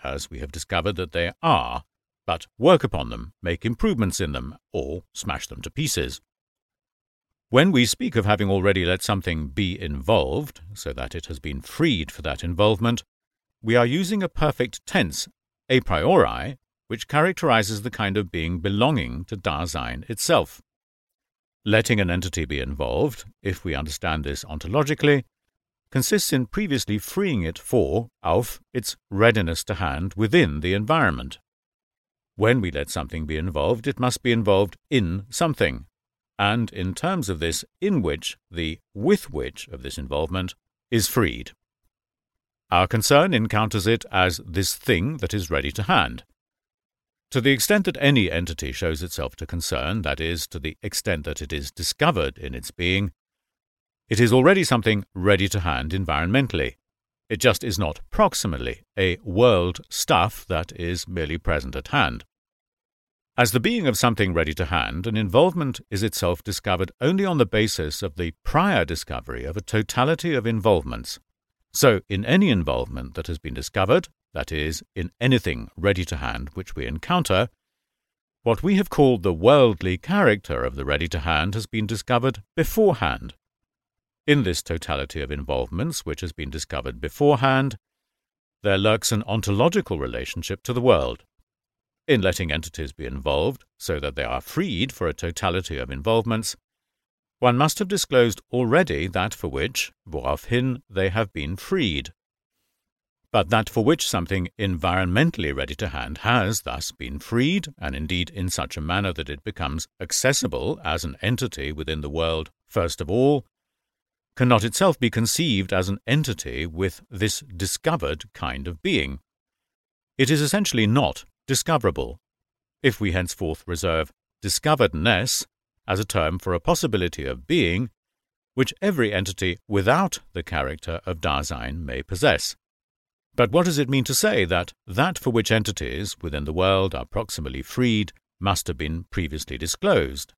as we have discovered that they are, but work upon them, make improvements in them, or smash them to pieces. When we speak of having already let something be involved, so that it has been freed for that involvement, we are using a perfect tense, a priori, which characterizes the kind of being belonging to Dasein itself. Letting an entity be involved, if we understand this ontologically, consists in previously freeing it for, auf, its readiness to hand within the environment. When we let something be involved, it must be involved in something, and in terms of this in which, the with which of this involvement is freed. Our concern encounters it as this thing that is ready to hand. To the extent that any entity shows itself to concern, that is, to the extent that it is discovered in its being, it is already something ready to hand environmentally. It just is not proximally a world stuff that is merely present at hand. As the being of something ready to hand, an involvement is itself discovered only on the basis of the prior discovery of a totality of involvements. So, in any involvement that has been discovered, that is, in anything ready to hand which we encounter, what we have called the worldly character of the ready to hand has been discovered beforehand. In this totality of involvements which has been discovered beforehand, there lurks an ontological relationship to the world. In letting entities be involved, so that they are freed for a totality of involvements, one must have disclosed already that for which, woraufhin, they have been freed. But that for which something environmentally ready to hand has thus been freed, and indeed in such a manner that it becomes accessible as an entity within the world first of all, cannot itself be conceived as an entity with this discovered kind of being. It is essentially not discoverable, if we henceforth reserve discoveredness as a term for a possibility of being which every entity without the character of Dasein may possess. But what does it mean to say that for which entities within the world are proximally freed must have been previously disclosed?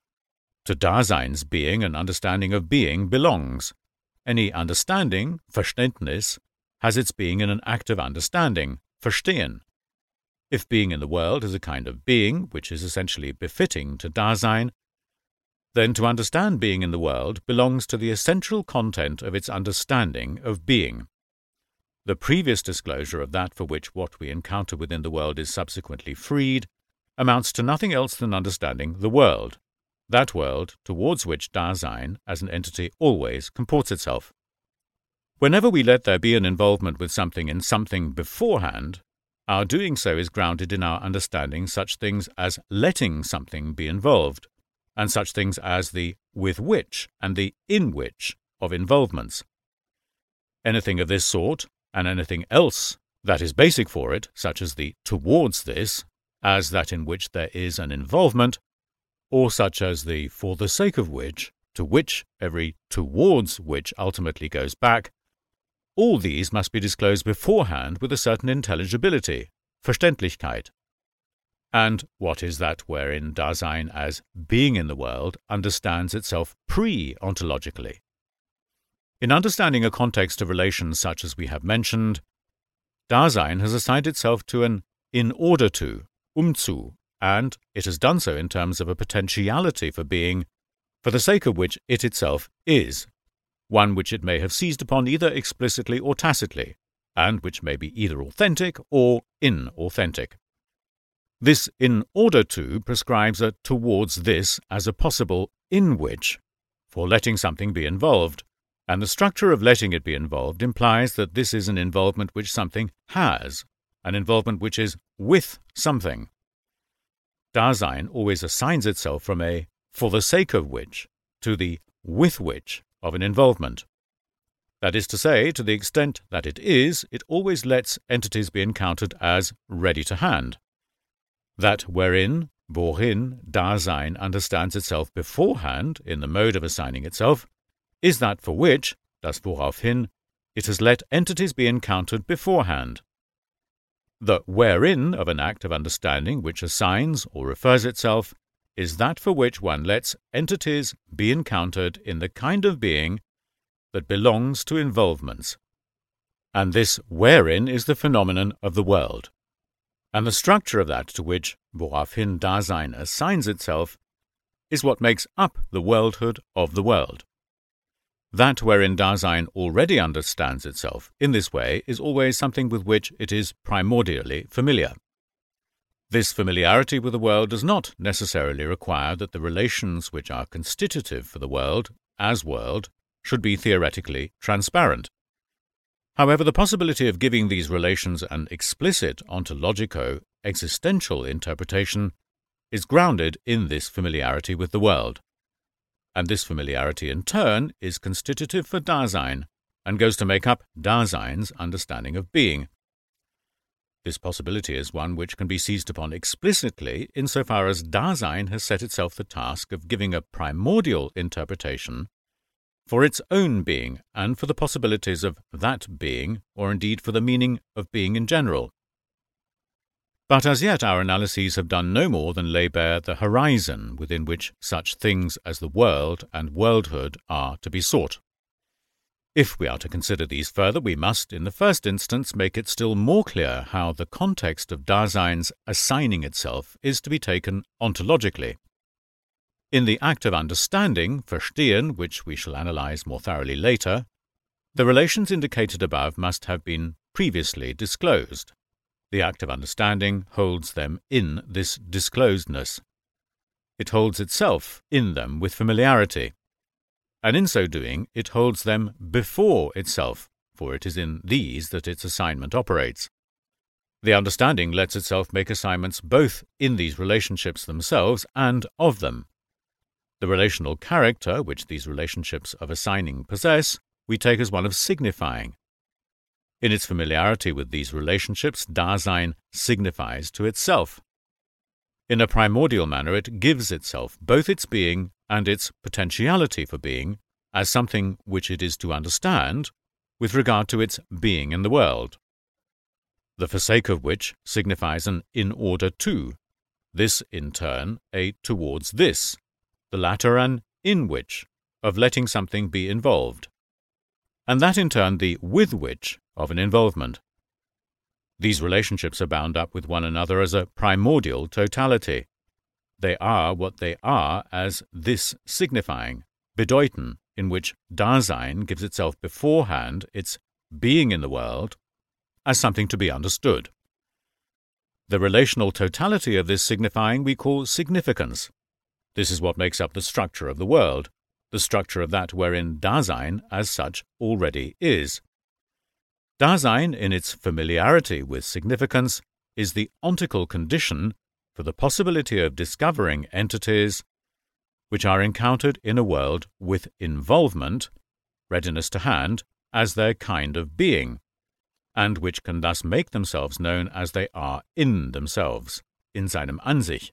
To Dasein's being an understanding of being belongs. Any understanding, Verständnis, has its being in an act of understanding, Verstehen. If being in the world is a kind of being which is essentially befitting to Dasein, then to understand being in the world belongs to the essential content of its understanding of being. The previous disclosure of that for which what we encounter within the world is subsequently freed amounts to nothing else than understanding the world, that world towards which Dasein as an entity always comports itself. Whenever we let there be an involvement with something in something beforehand, our doing so is grounded in our understanding such things as letting something be involved, and such things as the with which and the in which of involvements. Anything of this sort, and anything else that is basic for it, such as the towards this, as that in which there is an involvement, or such as the for the sake of which, to which every towards which ultimately goes back, all these must be disclosed beforehand with a certain intelligibility, Verständlichkeit. And what is that wherein Dasein as being in the world understands itself pre-ontologically? In understanding a context of relations such as we have mentioned, Dasein has assigned itself to an in order to, zu, and it has done so in terms of a potentiality for being, for the sake of which it itself is, one which it may have seized upon either explicitly or tacitly, and which may be either authentic or inauthentic. This in order to prescribes a towards this as a possible in which, for letting something be involved, and the structure of letting it be involved implies that this is an involvement which something has, an involvement which is with something. Dasein always assigns itself from a for the sake of which to the with which of an involvement. That is to say, to the extent that it is, it always lets entities be encountered as ready to hand. That wherein, worin, Dasein understands itself beforehand in the mode of assigning itself, is that for which, das woraufhin, it has let entities be encountered beforehand. The wherein of an act of understanding which assigns or refers itself is that for which one lets entities be encountered in the kind of being that belongs to involvements. and this wherein is the phenomenon of the world, and the structure of that to which woraufhin Dasein assigns itself is what makes up the worldhood of the world. That wherein Dasein already understands itself in this way is always something with which it is primordially familiar. This familiarity with the world does not necessarily require that the relations which are constitutive for the world, as world, should be theoretically transparent. However, the possibility of giving these relations an explicit ontologico-existential interpretation is grounded in this familiarity with the world, and this familiarity in turn is constitutive for Dasein and goes to make up Dasein's understanding of being. This possibility is one which can be seized upon explicitly insofar as Dasein has set itself the task of giving a primordial interpretation for its own being and for the possibilities of that being, or indeed for the meaning of being in general. But as yet our analyses have done no more than lay bare the horizon within which such things as the world and worldhood are to be sought. If we are to consider these further, we must, in the first instance, make it still more clear how the context of Dasein's assigning itself is to be taken ontologically. In the act of understanding, verstehen, which we shall analyze more thoroughly later, the relations indicated above must have been previously disclosed. The act of understanding holds them in this disclosedness. It holds itself in them with familiarity, and in so doing it holds them before itself, for it is in these that its assignment operates. The understanding lets itself make assignments both in these relationships themselves and of them. The relational character which these relationships of assigning possess we take as one of signifying. In its familiarity with these relationships, Dasein signifies to itself. In a primordial manner it gives itself both its being and its potentiality for being as something which it is to understand with regard to its being in the world. The for sake of which signifies an in order to, this in turn a towards this, the latter an in which, of letting something be involved, and that in turn the with which of an involvement. These relationships are bound up with one another as a primordial totality. They are what they are as this signifying, bedeuten, in which Dasein gives itself beforehand its being in the world as something to be understood. The relational totality of this signifying we call significance. This is what makes up the structure of the world, the structure of that wherein Dasein as such already is. Dasein, in its familiarity with significance, is the ontical condition for the possibility of discovering entities which are encountered in a world with involvement, readiness to hand, as their kind of being, and which can thus make themselves known as they are in themselves, in seinem An-sich.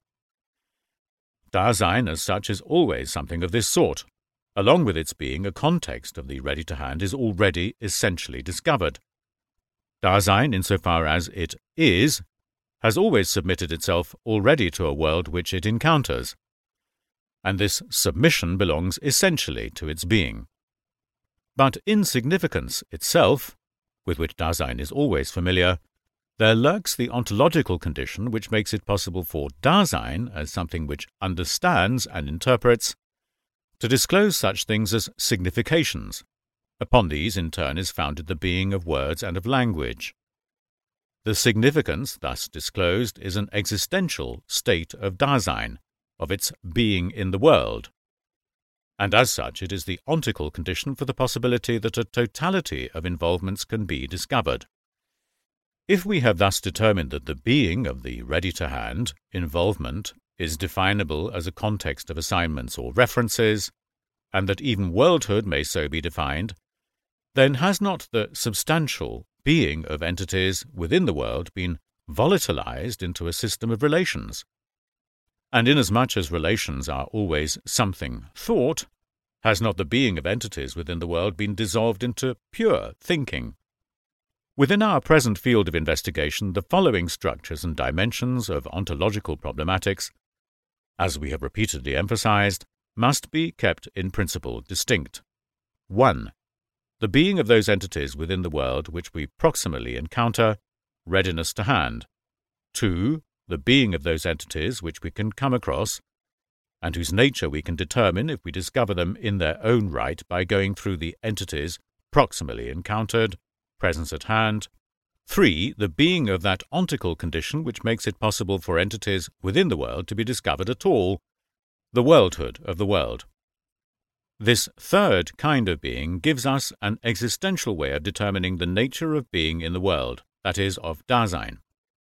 Dasein as such is always something of this sort. Along with its being, a context of the ready-to-hand is already essentially discovered. Dasein, insofar as it is, has always submitted itself already to a world which it encounters, and this submission belongs essentially to its being. But in significance itself, with which Dasein is always familiar, there lurks the ontological condition which makes it possible for Dasein, as something which understands and interprets, to disclose such things as significations. Upon these, in turn, is founded the being of words and of language. The significance thus disclosed is an existential state of Dasein, of its being in the world, and as such it is the ontical condition for the possibility that a totality of involvements can be discovered. If we have thus determined that the being of the ready-to-hand, involvement, is definable as a context of assignments or references, and that even worldhood may so be defined, then has not the substantial being of entities within the world been volatilized into a system of relations? And inasmuch as relations are always something thought, has not the being of entities within the world been dissolved into pure thinking? Within our present field of investigation, the following structures and dimensions of ontological problematics, as we have repeatedly emphasized, must be kept in principle distinct. 1. the being of those entities within the world which we proximally encounter, readiness to hand. 2. The being of those entities which we can come across, and whose nature we can determine if we discover them in their own right by going through the entities proximally encountered, presence at hand. 3. The being of that ontical condition which makes it possible for entities within the world to be discovered at all, the worldhood of the world. This third kind of being gives us an existential way of determining the nature of being in the world, that is, of Dasein.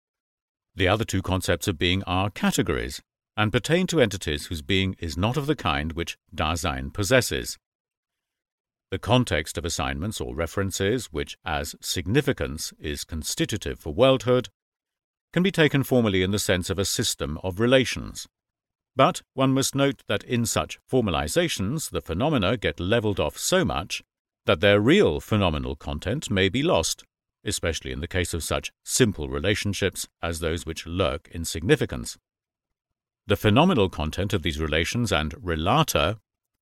The other two concepts of being are categories, and pertain to entities whose being is not of the kind which Dasein possesses. The context of assignments or references, which as significance is constitutive for worldhood, can be taken formally in the sense of a system of relations. But one must note that in such formalizations the phenomena get levelled off so much that their real phenomenal content may be lost, especially in the case of such simple relationships as those which lurk in significance. The phenomenal content of these relations and relata,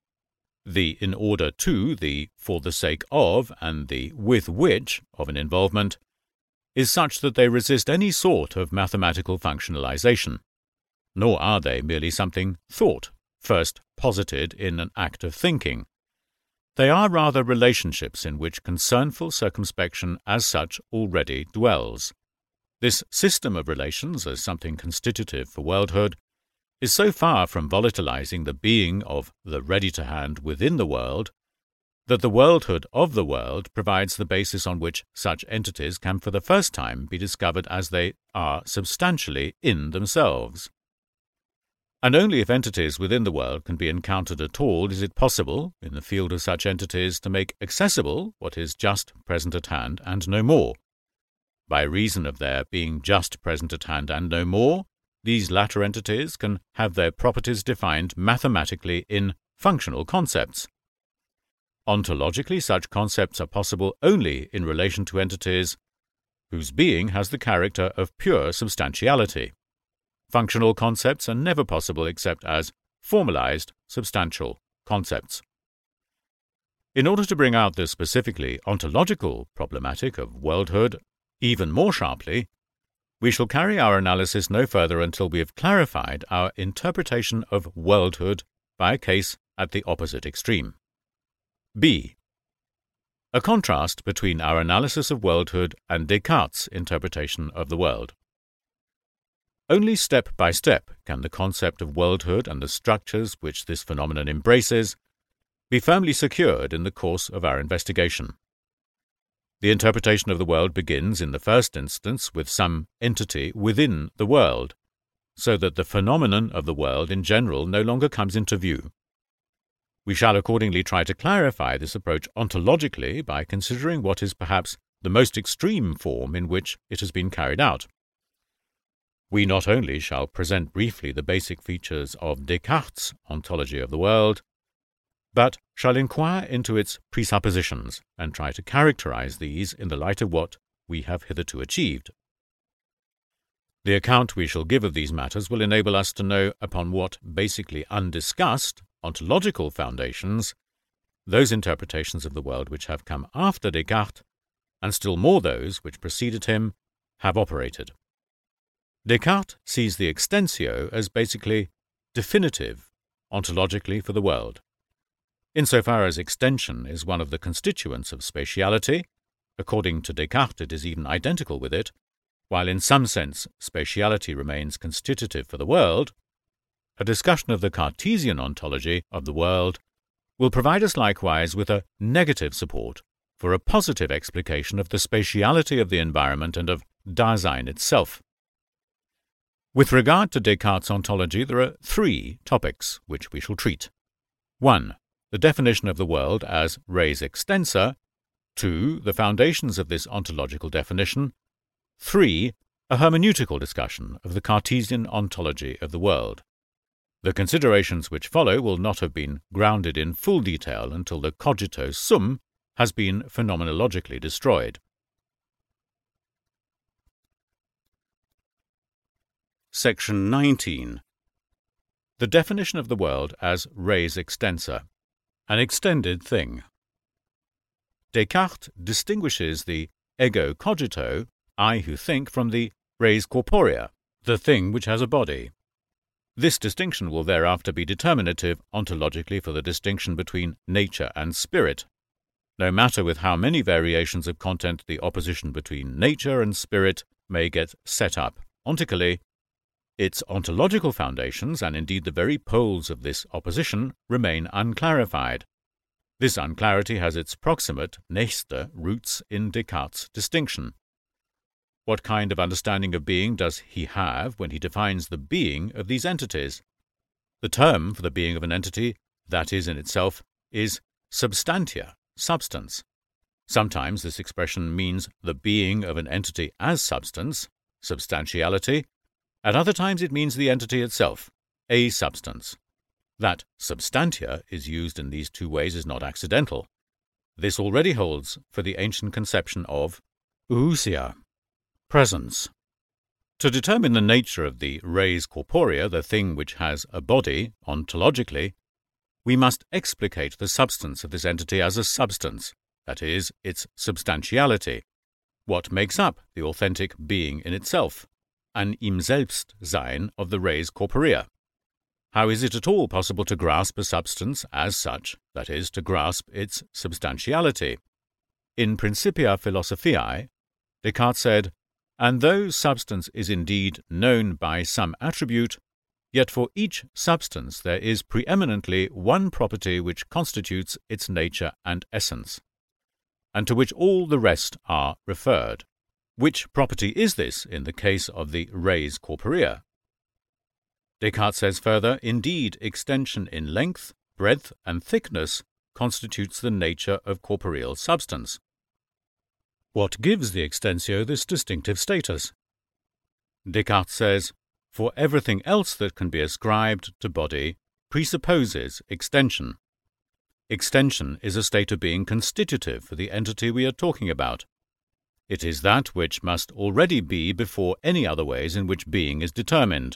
the in order to, the for the sake of, and the with which of an involvement, is such that they resist any sort of mathematical functionalization. Nor are they merely something thought, first posited in an act of thinking. They are rather relationships in which concernful circumspection as such already dwells. This system of relations as something constitutive for worldhood is so far from volatilizing the being of the ready-to-hand within the world that the worldhood of the world provides the basis on which such entities can for the first time be discovered as they are substantially in themselves. And only if entities within the world can be encountered at all is it possible, in the field of such entities, to make accessible what is just present at hand and no more. By reason of their being just present at hand and no more, these latter entities can have their properties defined mathematically in functional concepts. Ontologically, such concepts are possible only in relation to entities whose being has the character of pure substantiality. Functional concepts are never possible except as formalized, substantial concepts. In order to bring out the specifically ontological problematic of worldhood even more sharply, we shall carry our analysis no further until we have clarified our interpretation of worldhood by a case at the opposite extreme. B. A contrast between our analysis of worldhood and Descartes' interpretation of the world. Only step by step can the concept of worldhood and the structures which this phenomenon embraces be firmly secured in the course of our investigation. The interpretation of the world begins in the first instance with some entity within the world, so that the phenomenon of the world in general no longer comes into view. We shall accordingly try to clarify this approach ontologically by considering what is perhaps the most extreme form in which it has been carried out. We not only shall present briefly the basic features of Descartes' ontology of the world, but shall inquire into its presuppositions and try to characterize these in the light of what we have hitherto achieved. The account we shall give of these matters will enable us to know upon what basically undiscussed ontological foundations those interpretations of the world which have come after Descartes, and still more those which preceded him, have operated. Descartes sees the extensio as basically definitive ontologically for the world. Insofar as extension is one of the constituents of spatiality, according to Descartes it is even identical with it, while in some sense spatiality remains constitutive for the world, a discussion of the Cartesian ontology of the world will provide us likewise with a negative support for a positive explication of the spatiality of the environment and of Dasein itself. With regard to Descartes' ontology, there are three topics which we shall treat. 1. The definition of the world as res extensa. 2. The foundations of this ontological definition. 3. A hermeneutical discussion of the Cartesian ontology of the world. The considerations which follow will not have been grounded in full detail until the cogito sum has been phenomenologically destroyed. Section 19. The definition of the world as res extensa, an extended thing. Descartes distinguishes the ego cogito, I who think, from the res corporea, the thing which has a body. This distinction will thereafter be determinative ontologically for the distinction between nature and spirit. No matter with how many variations of content the opposition between nature and spirit may get set up ontically, its ontological foundations, and indeed the very poles of this opposition, remain unclarified. This unclarity has its proximate, nächste, roots in Descartes' distinction. What kind of understanding of being does he have when he defines the being of these entities? The term for the being of an entity, that is in itself, is substantia, substance. Sometimes this expression means the being of an entity as substance, substantiality. At other times it means the entity itself, a substance. That substantia is used in these two ways is not accidental. This already holds for the ancient conception of ousia, presence. To determine the nature of the res corporea, the thing which has a body, ontologically, we must explicate the substance of this entity as a substance, that is, its substantiality, what makes up the authentic being in itself, an ihm selbst sein of the res corporea. How is it at all possible to grasp a substance as such, that is, to grasp its substantiality? In Principia Philosophiae, Descartes said, "And though substance is indeed known by some attribute, yet for each substance there is preeminently one property which constitutes its nature and essence, and to which all the rest are referred. Which property is this in the case of the res corporea?" Descartes says further, "Indeed, extension in length, breadth, and thickness constitutes the nature of corporeal substance." What gives the extensio this distinctive status? Descartes says, "For everything else that can be ascribed to body presupposes extension. Extension is a state of being constitutive for the entity we are talking about. It is that which must already be before any other ways in which being is determined.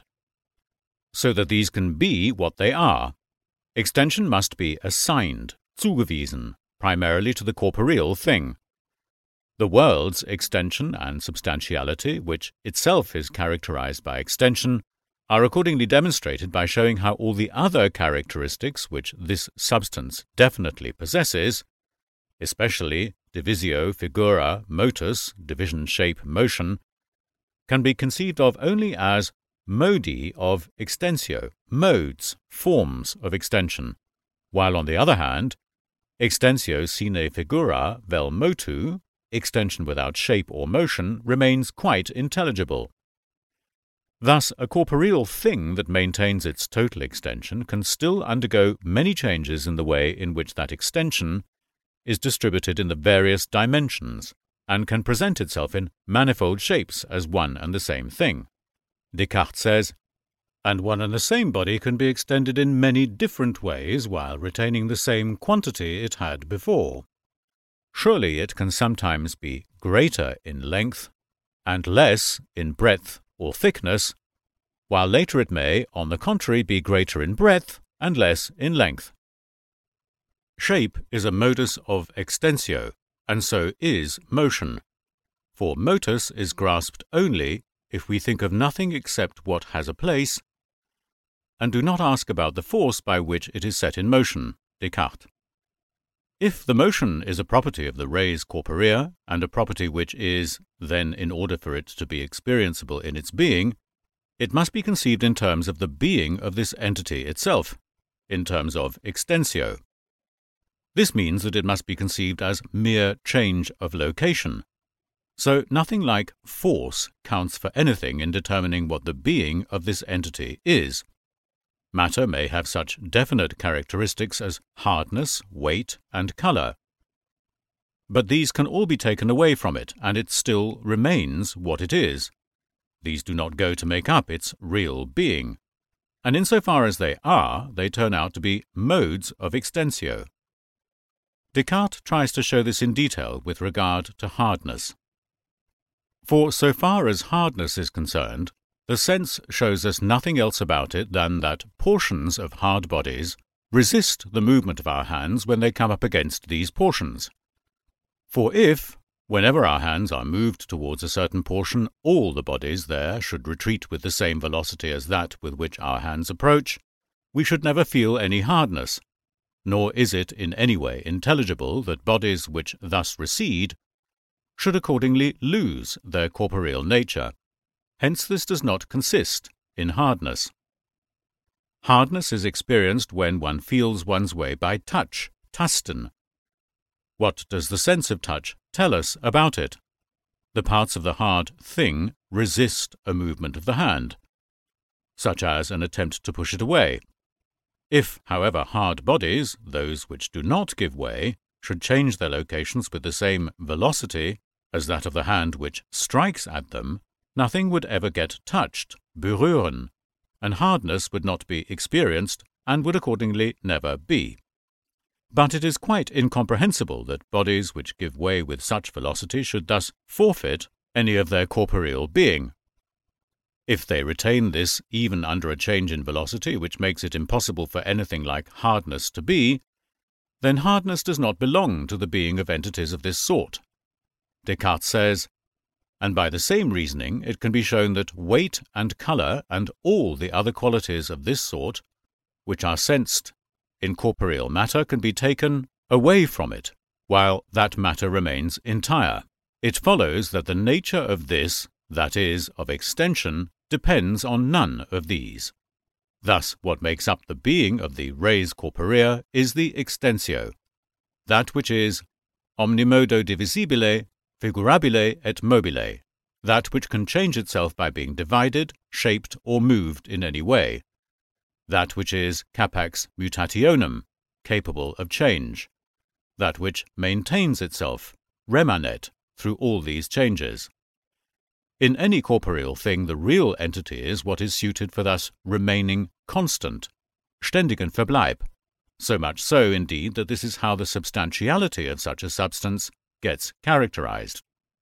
So that these can be what they are, extension must be assigned, zugewiesen, primarily to the corporeal thing. The world's extension and substantiality, which itself is characterized by extension, are accordingly demonstrated by showing how all the other characteristics which this substance definitely possesses, especially divisio, figura, motus, division, shape, motion, can be conceived of only as modi of extensio, modes, forms of extension, while on the other hand, extensio sine figura vel motu, extension without shape or motion, remains quite intelligible. Thus, a corporeal thing that maintains its total extension can still undergo many changes in the way in which that extension is distributed in the various dimensions, and can present itself in manifold shapes as one and the same thing. Descartes says, "And one and the same body can be extended in many different ways while retaining the same quantity it had before. Surely it can sometimes be greater in length and less in breadth or thickness, while later it may, on the contrary, be greater in breadth and less in length." Shape is a modus of extensio, and so is motion, for motus is grasped only if we think of nothing except what has a place, and do not ask about the force by which it is set in motion, Descartes. If the motion is a property of the res corporea, and a property which is, then, in order for it to be experienceable in its being, it must be conceived in terms of the being of this entity itself, in terms of extensio. This means that it must be conceived as mere change of location. So nothing like force counts for anything in determining what the being of this entity is. Matter may have such definite characteristics as hardness, weight, and color. But these can all be taken away from it, and it still remains what it is. These do not go to make up its real being, and insofar as they are, they turn out to be modes of extensio. Descartes tries to show this in detail with regard to hardness. For so far as hardness is concerned, the sense shows us nothing else about it than that portions of hard bodies resist the movement of our hands when they come up against these portions. For if, whenever our hands are moved towards a certain portion, all the bodies there should retreat with the same velocity as that with which our hands approach, we should never feel any hardness, nor is it in any way intelligible that bodies which thus recede should accordingly lose their corporeal nature. Hence this does not consist in hardness. Hardness is experienced when one feels one's way by touch, tasten. What does the sense of touch tell us about it? The parts of the hard thing resist a movement of the hand, such as an attempt to push it away. If, however, hard bodies, those which do not give way, should change their locations with the same velocity as that of the hand which strikes at them, nothing would ever get touched, berühren, and hardness would not be experienced and would accordingly never be. But it is quite incomprehensible that bodies which give way with such velocity should thus forfeit any of their corporeal being. If they retain this even under a change in velocity which makes it impossible for anything like hardness to be, then hardness does not belong to the being of entities of this sort. Descartes says, and by the same reasoning it can be shown that weight and colour and all the other qualities of this sort, which are sensed in corporeal matter, can be taken away from it, while that matter remains entire. It follows that the nature of this, that is, of extension, depends on none of these. Thus, what makes up the being of the res corporea is the extensio, that which is omnimodo divisibile, figurabile et mobile, that which can change itself by being divided, shaped, or moved in any way, that which is capax mutationem, capable of change, that which maintains itself, remanet, through all these changes. In any corporeal thing, the real entity is what is suited for thus remaining constant, ständigen Verbleib, so much so, indeed, that this is how the substantiality of such a substance gets characterized.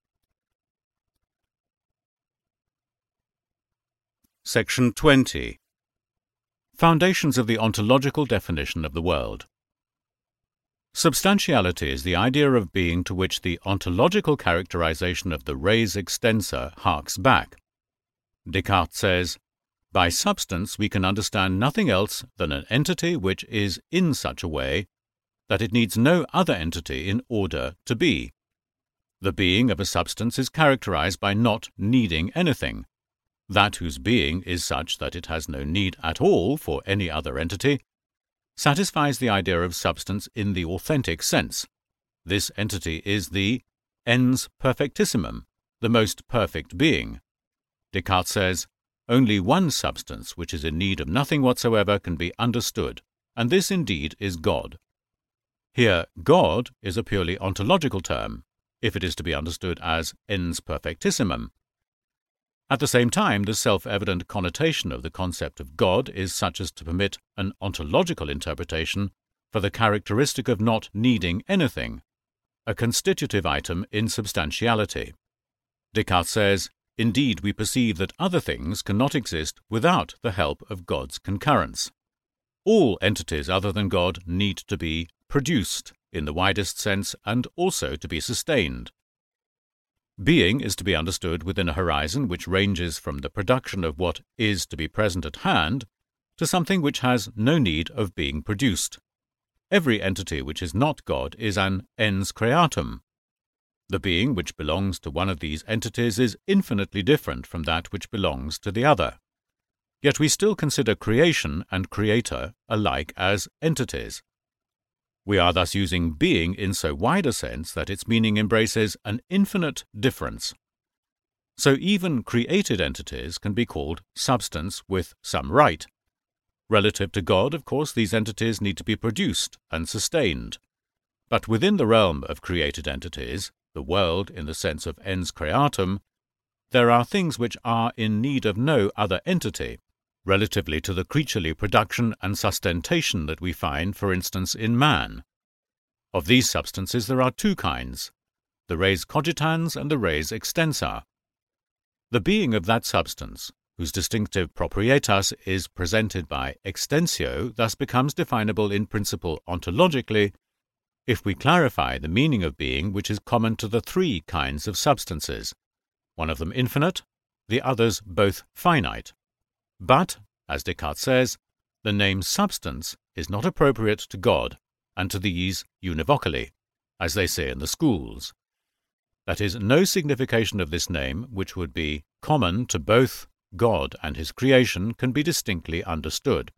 Section 20. Foundations of the ontological definition of the world. Substantiality is the idea of being to which the ontological characterization of the res extensa harks back. Descartes says, by substance we can understand nothing else than an entity which is in such a way that it needs no other entity in order to be. The being of a substance is characterized by not needing anything. That whose being is such that it has no need at all for any other entity satisfies the idea of substance in the authentic sense. This entity is the ens perfectissimum, the most perfect being. Descartes says, only one substance which is in need of nothing whatsoever can be understood, and this indeed is God. Here, God is a purely ontological term, if it is to be understood as ens perfectissimum. At the same time, the self-evident connotation of the concept of God is such as to permit an ontological interpretation for the characteristic of not needing anything, a constitutive item in substantiality. Descartes says, indeed, we perceive that other things cannot exist without the help of God's concurrence. All entities other than God need to be produced, in the widest sense, and also to be sustained. Being is to be understood within a horizon which ranges from the production of what is to be present at hand to something which has no need of being produced. Every entity which is not God is an ens creatum. The being which belongs to one of these entities is infinitely different from that which belongs to the other. Yet we still consider creation and creator alike as entities. We are thus using being in so wide a sense that its meaning embraces an infinite difference. So even created entities can be called substance with some right. Relative to God, of course, these entities need to be produced and sustained. But within the realm of created entities, the world in the sense of ens creatum, there are things which are in need of no other entity, relatively to the creaturely production and sustentation that we find, for instance, in man. Of these substances there are two kinds, the res cogitans and the res extensa. The being of that substance, whose distinctive proprietas is presented by extensio, thus becomes definable in principle ontologically if we clarify the meaning of being which is common to the three kinds of substances, one of them infinite, the others both finite. But, as Descartes says, the name substance is not appropriate to God and to these univocally, as they say in the schools. That is, no signification of this name, which would be common to both God and his creation, can be distinctly understood.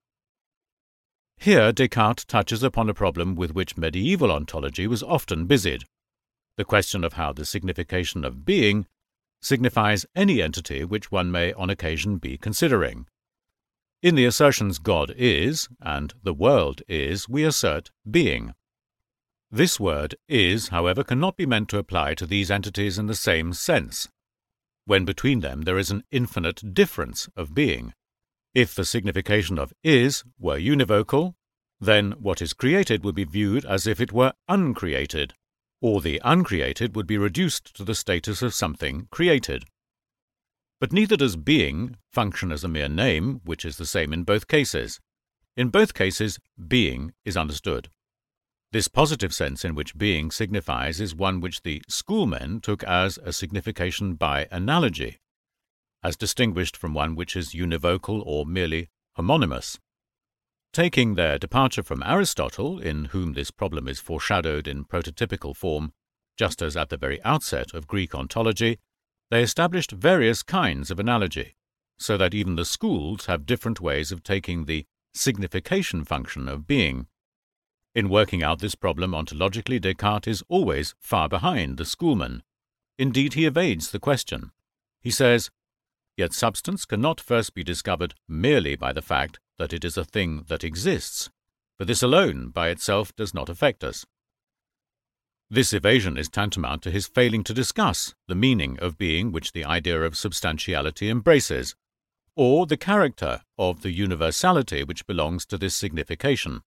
Here Descartes touches upon a problem with which medieval ontology was often busied, the question of how the signification of being signifies any entity which one may on occasion be considering. In the assertions God is and the world is, we assert being. This word is, however, cannot be meant to apply to these entities in the same sense, when between them there is an infinite difference of being. If the signification of is were univocal, then what is created would be viewed as if it were uncreated, or the uncreated would be reduced to the status of something created. But neither does being function as a mere name, which is the same in both cases. In both cases, being is understood. This positive sense in which being signifies is one which the schoolmen took as a signification by analogy, as distinguished from one which is univocal or merely homonymous. Taking their departure from Aristotle, in whom this problem is foreshadowed in prototypical form, just as at the very outset of Greek ontology, they established various kinds of analogy, so that even the schools have different ways of taking the signification function of being. In working out this problem ontologically, Descartes is always far behind the schoolmen. Indeed, he evades the question. He says, "Yet substance cannot first be discovered merely by the fact that it is a thing that exists, for this alone by itself does not affect us." This evasion is tantamount to his failing to discuss the meaning of being which the idea of substantiality embraces, or the character of the universality which belongs to this signification.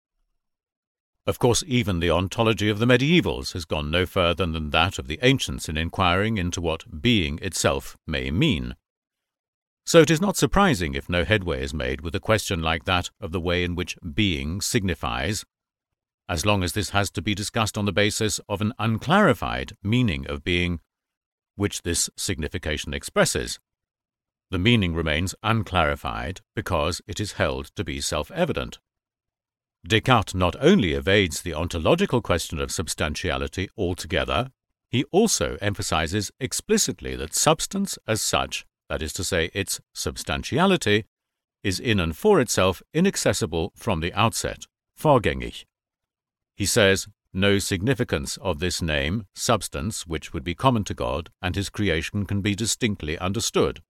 Of course, even the ontology of the medievals has gone no further than that of the ancients in inquiring into what being itself may mean. So it is not surprising if no headway is made with a question like that of the way in which being signifies, as long as this has to be discussed on the basis of an unclarified meaning of being, which this signification expresses. The meaning remains unclarified because it is held to be self-evident. Descartes not only evades the ontological question of substantiality altogether, he also emphasizes explicitly that substance as such, that is to say, its substantiality, is in and for itself inaccessible from the outset, vorgängig. He says, no significance of this name, substance, which would be common to God and his creation, can be distinctly understood.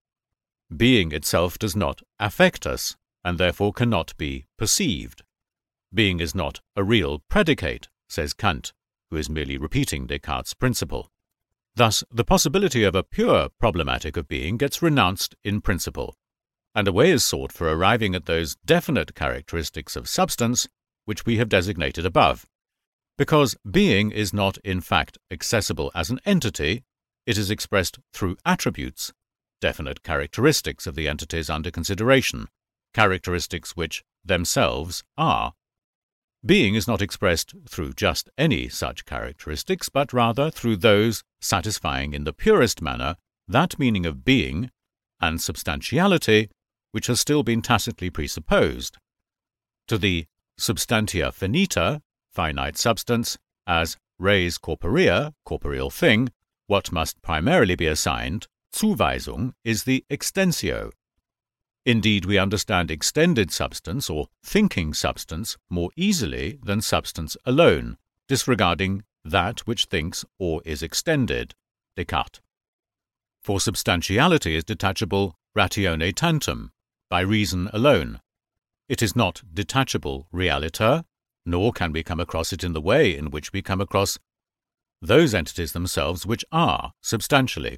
Being itself does not affect us, and therefore cannot be perceived. Being is not a real predicate, says Kant, who is merely repeating Descartes' principle. Thus, the possibility of a pure problematic of being gets renounced in principle, and a way is sought for arriving at those definite characteristics of substance which we have designated above. Because being is not in fact accessible as an entity, it is expressed through attributes, definite characteristics of the entities under consideration, characteristics which themselves are. Being is not expressed through just any such characteristics, but rather through those satisfying in the purest manner that meaning of being and substantiality which has still been tacitly presupposed. To the substantia finita, finite substance, as res corporea, corporeal thing, what must primarily be assigned, Zuweisung, is the extensio. Indeed, we understand extended substance or thinking substance more easily than substance alone, disregarding that which thinks or is extended, Descartes. For substantiality is detachable ratione tantum, by reason alone. It is not detachable realiter, nor can we come across it in the way in which we come across those entities themselves which are substantially.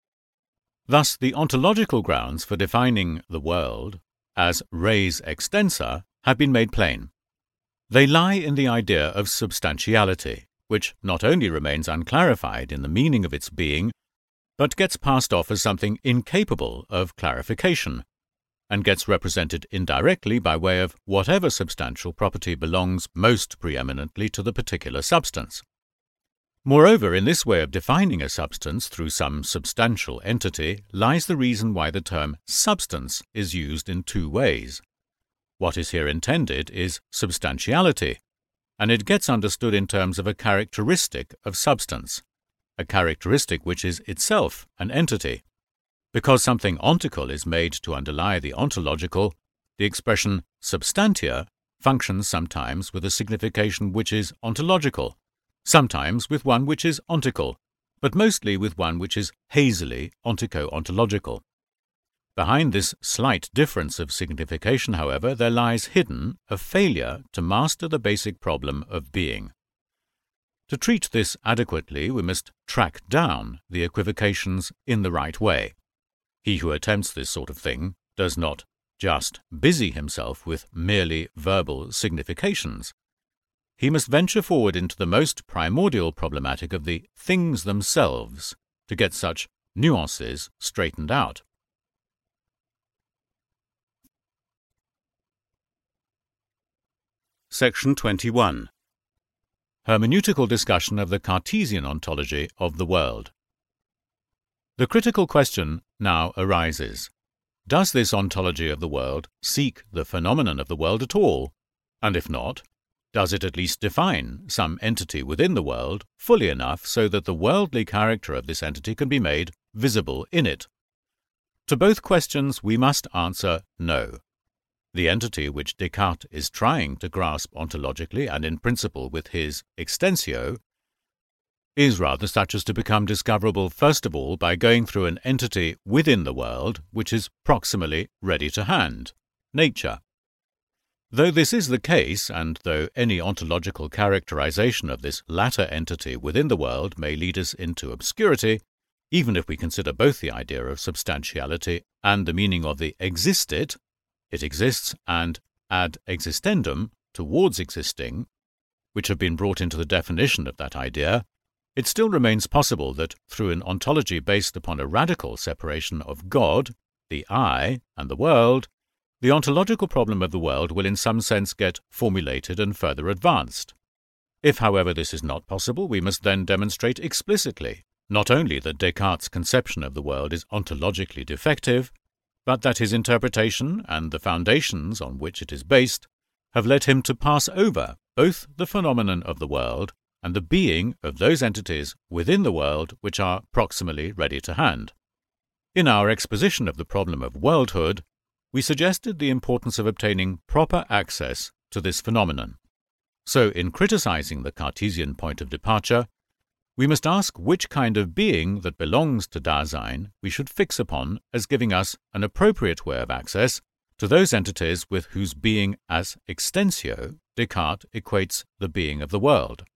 Thus, the ontological grounds for defining the world as res extensa have been made plain. They lie in the idea of substantiality, which not only remains unclarified in the meaning of its being, but gets passed off as something incapable of clarification, and gets represented indirectly by way of whatever substantial property belongs most preeminently to the particular substance. Moreover, in this way of defining a substance through some substantial entity lies the reason why the term substance is used in two ways. What is here intended is substantiality, and it gets understood in terms of a characteristic of substance, a characteristic which is itself an entity. Because something ontical is made to underlie the ontological, the expression substantia functions sometimes with a signification which is ontological, sometimes with one which is ontical, but mostly with one which is hazily ontico-ontological. Behind this slight difference of signification, however, there lies hidden a failure to master the basic problem of being. To treat this adequately, we must track down the equivocations in the right way. He who attempts this sort of thing does not just busy himself with merely verbal significations. He must venture forward into the most primordial problematic of the things themselves to get such nuances straightened out. Section 21. Hermeneutical discussion of the Cartesian ontology of the world. The critical question now arises: does this ontology of the world seek the phenomenon of the world at all? And if not, does it at least define some entity within the world fully enough so that the worldly character of this entity can be made visible in it? To both questions we must answer no. The entity which Descartes is trying to grasp ontologically and in principle with his extensio is rather such as to become discoverable first of all by going through an entity within the world which is proximally ready to hand, nature. Though this is the case, and though any ontological characterization of this latter entity within the world may lead us into obscurity, even if we consider both the idea of substantiality and the meaning of the existit, it exists, and ad existendum, towards existing, which have been brought into the definition of that idea, it still remains possible that through an ontology based upon a radical separation of God, the I, and the world, the ontological problem of the world will in some sense get formulated and further advanced. If, however, this is not possible, we must then demonstrate explicitly not only that Descartes' conception of the world is ontologically defective, but that his interpretation and the foundations on which it is based have led him to pass over both the phenomenon of the world and the being of those entities within the world which are proximally ready to hand. In our exposition of the problem of worldhood, we suggested the importance of obtaining proper access to this phenomenon. So, in criticizing the Cartesian point of departure, we must ask which kind of being that belongs to Dasein we should fix upon as giving us an appropriate way of access to those entities with whose being as extensio Descartes equates the being of the world.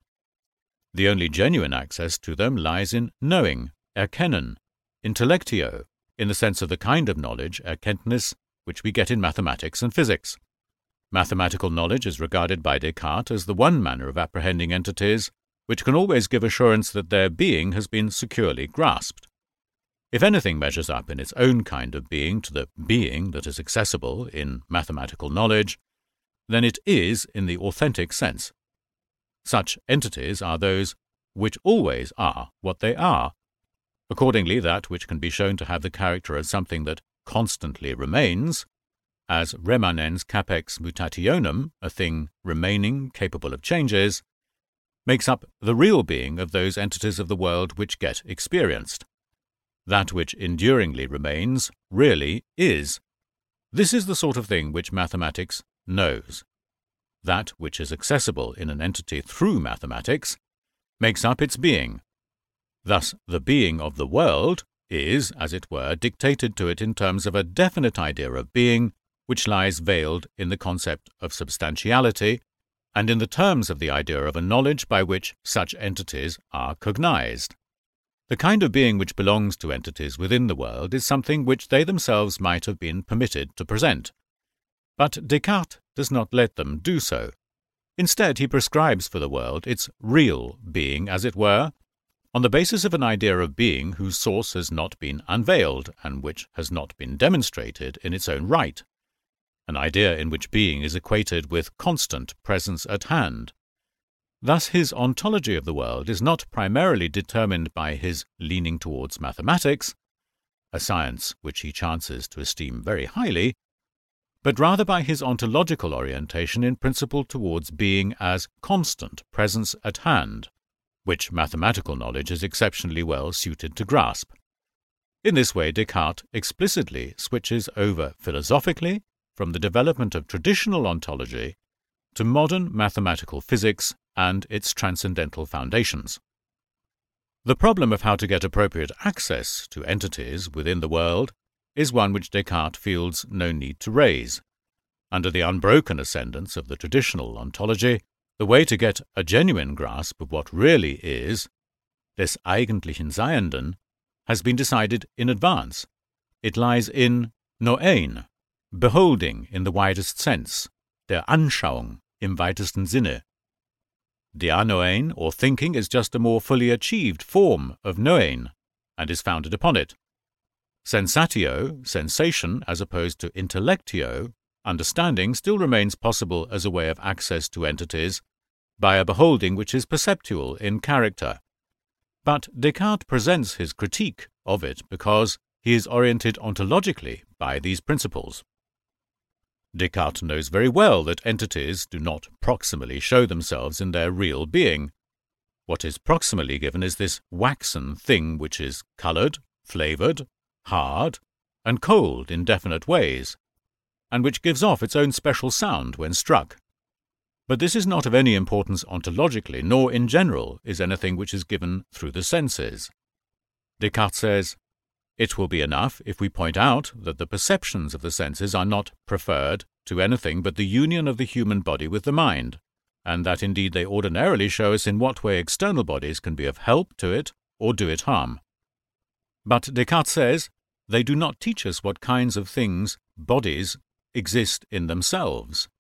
The only genuine access to them lies in knowing, erkennen, intellectio, in the sense of the kind of knowledge, erkenntnis, which we get in mathematics and physics. Mathematical knowledge is regarded by Descartes as the one manner of apprehending entities which can always give assurance that their being has been securely grasped. If anything measures up in its own kind of being to the being that is accessible in mathematical knowledge, then it is in the authentic sense. Such entities are those which always are what they are. Accordingly, that which can be shown to have the character of something that constantly remains, as remanens capex mutationem, a thing remaining, capable of changes, makes up the real being of those entities of the world which get experienced. That which enduringly remains really is. This is the sort of thing which mathematics knows. That which is accessible in an entity through mathematics makes up its being. Thus, the being of the world is, as it were, dictated to it in terms of a definite idea of being which lies veiled in the concept of substantiality and in the terms of the idea of a knowledge by which such entities are cognized. The kind of being which belongs to entities within the world is something which they themselves might have been permitted to present. But Descartes does not let them do so. Instead, he prescribes for the world its real being, as it were, on the basis of an idea of being whose source has not been unveiled and which has not been demonstrated in its own right an idea in which being is equated with constant presence at hand. Thus his ontology of the world is not primarily determined by his leaning towards mathematics, a science which he chances to esteem very highly, but rather by his ontological orientation in principle towards being as constant presence at hand, which mathematical knowledge is exceptionally well suited to grasp. In this way, Descartes explicitly switches over philosophically from the development of traditional ontology to modern mathematical physics and its transcendental foundations. The problem of how to get appropriate access to entities within the world is one which Descartes feels no need to raise. Under the unbroken ascendance of the traditional ontology, the way to get a genuine grasp of what really is, des eigentlichen Seienden, has been decided in advance. It lies in Noein, beholding in the widest sense, der Anschauung im weitesten Sinne. Dianoein, or thinking, is just a more fully achieved form of noein, and is founded upon it. Sensatio, sensation, as opposed to intellectio, understanding, still remains possible as a way of access to entities by a beholding which is perceptual in character. But Descartes presents his critique of it because he is oriented ontologically by these principles. Descartes knows very well that entities do not proximally show themselves in their real being. What is proximally given is this waxen thing which is coloured, flavoured, hard, and cold in definite ways, and which gives off its own special sound when struck. But this is not of any importance ontologically, nor in general is anything which is given through the senses. Descartes says, "It will be enough if we point out that the perceptions of the senses are not preferred to anything but the union of the human body with the mind, and that indeed they ordinarily show us in what way external bodies can be of help to it or do it harm." But Descartes says, they do not teach us what kinds of things, bodies, exist in themselves.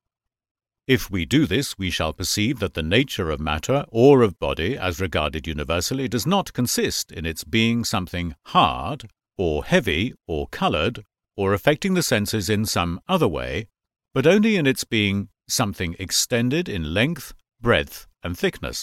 If we do this, we shall perceive that the nature of matter or of body, as regarded universally, does not consist in its being something hard, or heavy, or coloured, or affecting the senses in some other way, but only in its being something extended in length, breadth, and thickness.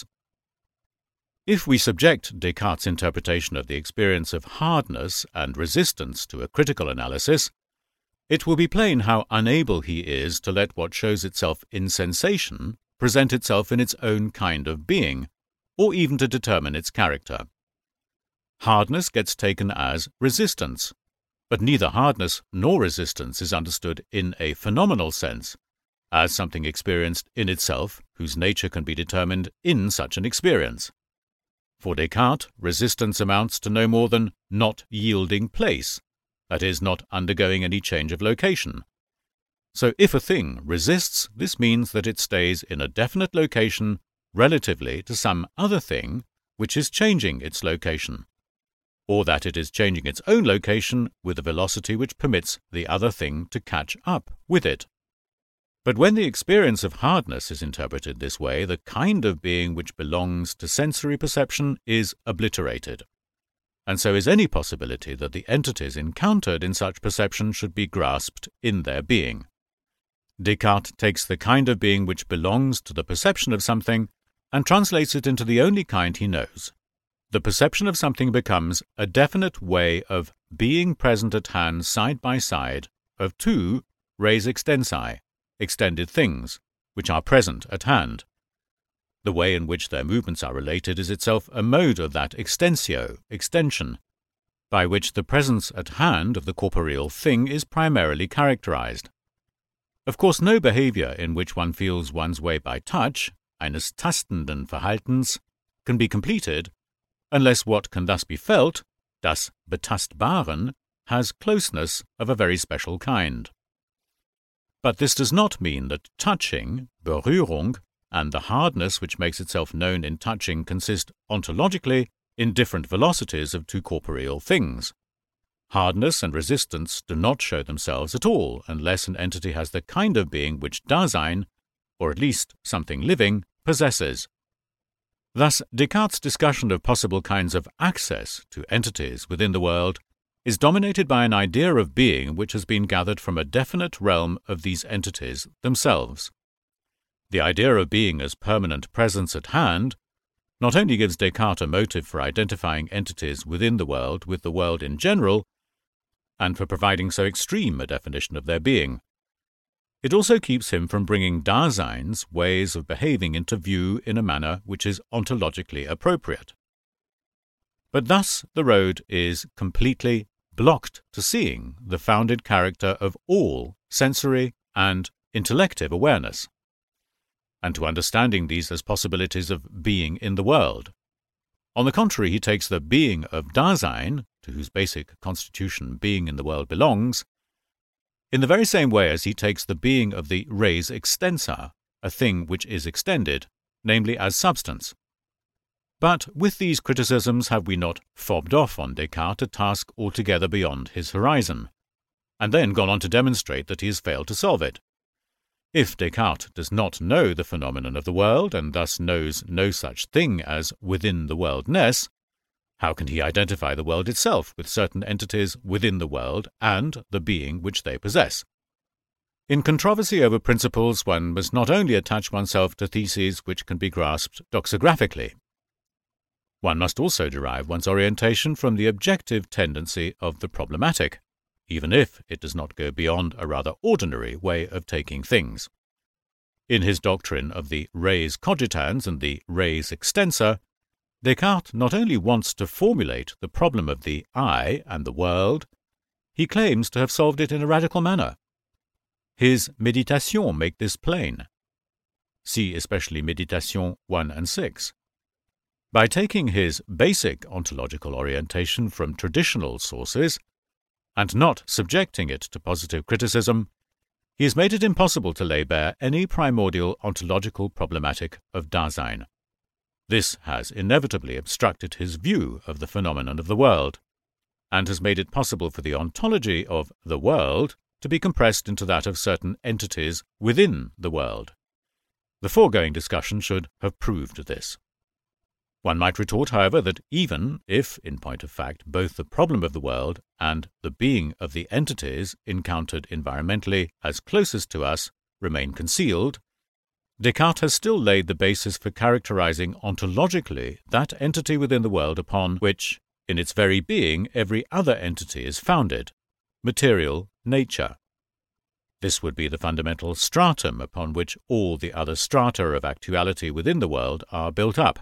If we subject Descartes' interpretation of the experience of hardness and resistance to a critical analysis, it will be plain how unable he is to let what shows itself in sensation present itself in its own kind of being, or even to determine its character. Hardness gets taken as resistance, but neither hardness nor resistance is understood in a phenomenal sense, as something experienced in itself whose nature can be determined in such an experience. For Descartes, resistance amounts to no more than not yielding place, that is, not undergoing any change of location. So if a thing resists, this means that it stays in a definite location relatively to some other thing which is changing its location, or that it is changing its own location with a velocity which permits the other thing to catch up with it. But when the experience of hardness is interpreted this way, the kind of being which belongs to sensory perception is obliterated, and so is any possibility that the entities encountered in such perception should be grasped in their being. Descartes takes the kind of being which belongs to the perception of something and translates it into the only kind he knows. The perception of something becomes a definite way of being present at hand side by side of two res extensi, extended things, which are present at hand. The way in which their movements are related is itself a mode of that extensio, extension, by which the presence at hand of the corporeal thing is primarily characterized. Of course, no behavior in which one feels one's way by touch, eines tastenden Verhaltens, can be completed unless what can thus be felt, das Betastbaren, has closeness of a very special kind. But this does not mean that touching, Berührung, and the hardness which makes itself known in touching consist ontologically in different velocities of two corporeal things. Hardness and resistance do not show themselves at all unless an entity has the kind of being which Dasein, or at least something living, possesses. Thus, Descartes' discussion of possible kinds of access to entities within the world is dominated by an idea of being which has been gathered from a definite realm of these entities themselves. The idea of being as permanent presence at hand not only gives Descartes a motive for identifying entities within the world with the world in general, and for providing so extreme a definition of their being, it also keeps him from bringing Dasein's ways of behaving into view in a manner which is ontologically appropriate. But thus the road is completely blocked to seeing the founded character of all sensory and intellective awareness, and to understanding these as possibilities of being in the world. On the contrary, he takes the being of Dasein, to whose basic constitution being in the world belongs, in the very same way as he takes the being of the res extensa, a thing which is extended, namely as substance. But with these criticisms have we not fobbed off on Descartes a task altogether beyond his horizon, and then gone on to demonstrate that he has failed to solve it? If Descartes does not know the phenomenon of the world, and thus knows no such thing as within the worldness, how can he identify the world itself with certain entities within the world and the being which they possess? In controversy over principles, one must not only attach oneself to theses which can be grasped doxographically. One must also derive one's orientation from the objective tendency of the problematic, even if it does not go beyond a rather ordinary way of taking things. In his doctrine of the res cogitans and the res extensa, Descartes not only wants to formulate the problem of the I and the world, he claims to have solved it in a radical manner. His Méditations make this plain. See especially Méditations 1 and 6. By taking his basic ontological orientation from traditional sources, and not subjecting it to positive criticism, he has made it impossible to lay bare any primordial ontological problematic of Dasein. This has inevitably obstructed his view of the phenomenon of the world, and has made it possible for the ontology of the world to be compressed into that of certain entities within the world. The foregoing discussion should have proved this. One might retort, however, that even if, in point of fact, both the problem of the world and the being of the entities encountered environmentally as closest to us remain concealed, Descartes has still laid the basis for characterizing ontologically that entity within the world upon which, in its very being, every other entity is founded, material nature. This would be the fundamental stratum upon which all the other strata of actuality within the world are built up.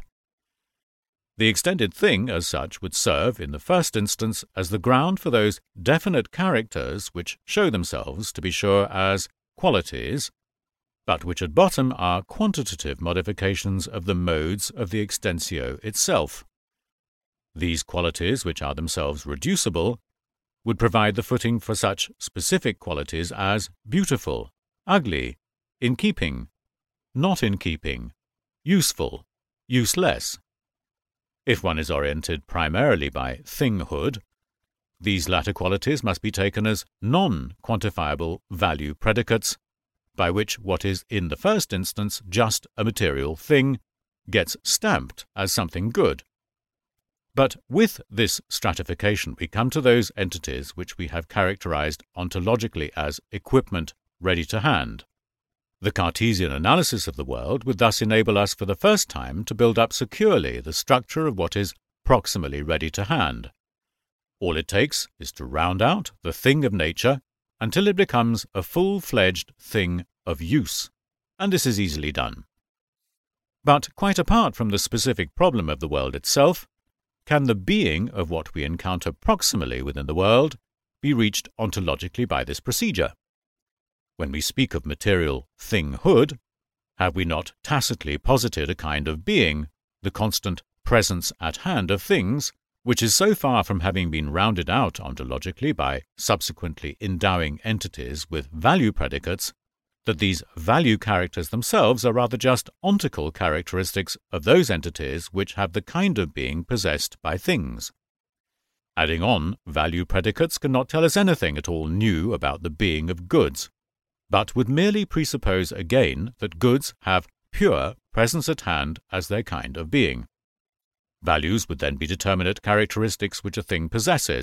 The extended thing, as such, would serve, in the first instance, as the ground for those definite characters which show themselves, to be sure, as qualities, but which at bottom are quantitative modifications of the modes of the extensio itself. These qualities, which are themselves reducible, would provide the footing for such specific qualities as beautiful, ugly, in keeping, not in keeping, useful, useless. If one is oriented primarily by thinghood, these latter qualities must be taken as non-quantifiable value predicates, by which what is in the first instance just a material thing gets stamped as something good. But with this stratification we come to those entities which we have characterized ontologically as equipment ready to hand. The Cartesian analysis of the world would thus enable us for the first time to build up securely the structure of what is proximally ready to hand. All it takes is to round out the thing of nature until it becomes a full-fledged thing of use, and this is easily done. But quite apart from the specific problem of the world itself, can the being of what we encounter proximally within the world be reached ontologically by this procedure? When we speak of material thinghood, have we not tacitly posited a kind of being, the constant presence at hand of things, which is so far from having been rounded out ontologically by subsequently endowing entities with value predicates, that these value characters themselves are rather just ontical characteristics of those entities which have the kind of being possessed by things? Adding on, value predicates cannot tell us anything at all new about the being of goods, but would merely presuppose again that goods have pure presence at hand as their kind of being. Values would then be determinate characteristics which a thing possesses,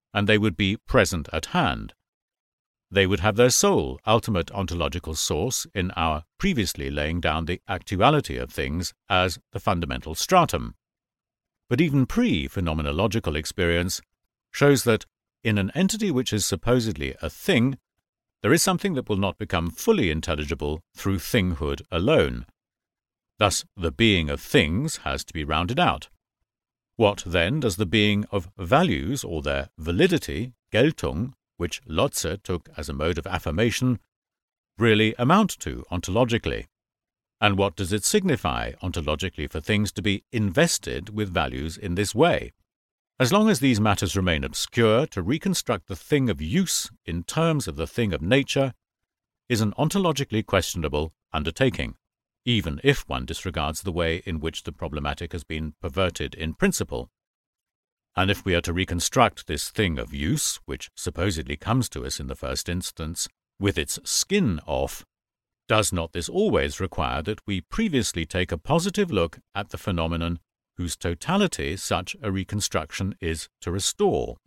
and they would be present at hand. They would have their sole ultimate ontological source in our previously laying down the actuality of things as the fundamental stratum. But even pre-phenomenological experience shows that in an entity which is supposedly a thing, there is something that will not become fully intelligible through thinghood alone. Thus, the being of things has to be rounded out. What, then, does the being of values or their validity, Geltung, which Lotze took as a mode of affirmation, really amount to ontologically? And what does it signify ontologically for things to be invested with values in this way? As long as these matters remain obscure, to reconstruct the thing of use in terms of the thing of nature is an ontologically questionable undertaking, even if one disregards the way in which the problematic has been perverted in principle. And if we are to reconstruct this thing of use, which supposedly comes to us in the first instance, with its skin off, does not this always require that we previously take a positive look at the phenomenon whose totality such a reconstruction is to restore?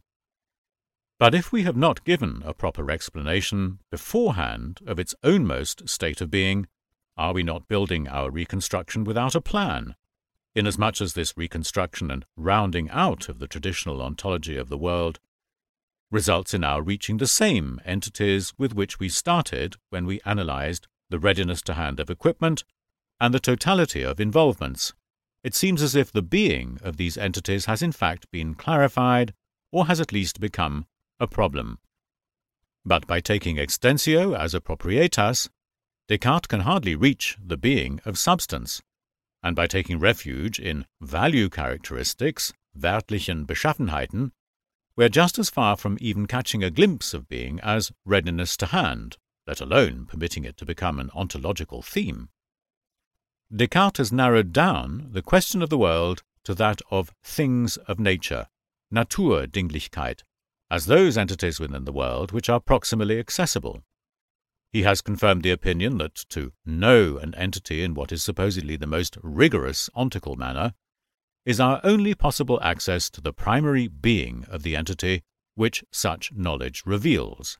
But if we have not given a proper explanation beforehand of its ownmost state of being, are we not building our reconstruction without a plan, inasmuch as this reconstruction and rounding out of the traditional ontology of the world results in our reaching the same entities with which we started when we analyzed the readiness to hand of equipment and the totality of involvements? It seems as if the being of these entities has in fact been clarified, or has at least become a problem. But by taking extensio as a proprietas, Descartes can hardly reach the being of substance, and by taking refuge in value characteristics, wertlichen Beschaffenheiten, we are just as far from even catching a glimpse of being as readiness to hand, let alone permitting it to become an ontological theme. Descartes has narrowed down the question of the world to that of things of nature, Naturdinglichkeit, as those entities within the world which are proximally accessible. He has confirmed the opinion that to know an entity in what is supposedly the most rigorous ontical manner is our only possible access to the primary being of the entity which such knowledge reveals.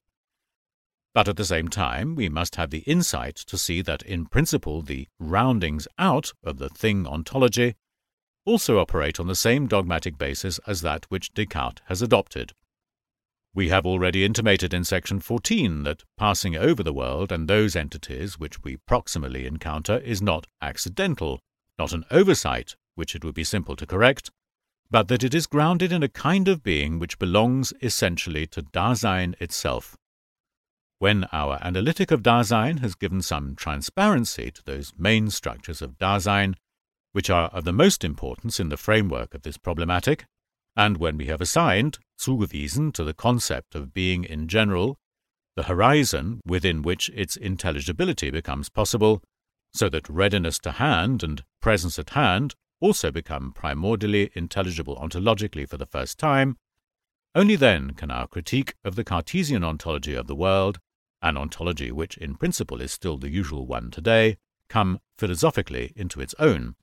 But at the same time, we must have the insight to see that in principle the roundings out of the thing ontology also operate on the same dogmatic basis as that which Descartes has adopted. We have already intimated in section 14 that passing over the world and those entities which we proximally encounter is not accidental, not an oversight which it would be simple to correct, but that it is grounded in a kind of being which belongs essentially to Dasein itself. When our analytic of Dasein has given some transparency to those main structures of Dasein, which are of the most importance in the framework of this problematic, and when we have assigned, zugewiesen, to the concept of being in general, the horizon within which its intelligibility becomes possible, so that readiness to hand and presence at hand also become primordially intelligible ontologically for the first time, only then can our critique of the Cartesian ontology of the world, an ontology which in principle is still the usual one today, come philosophically into its own.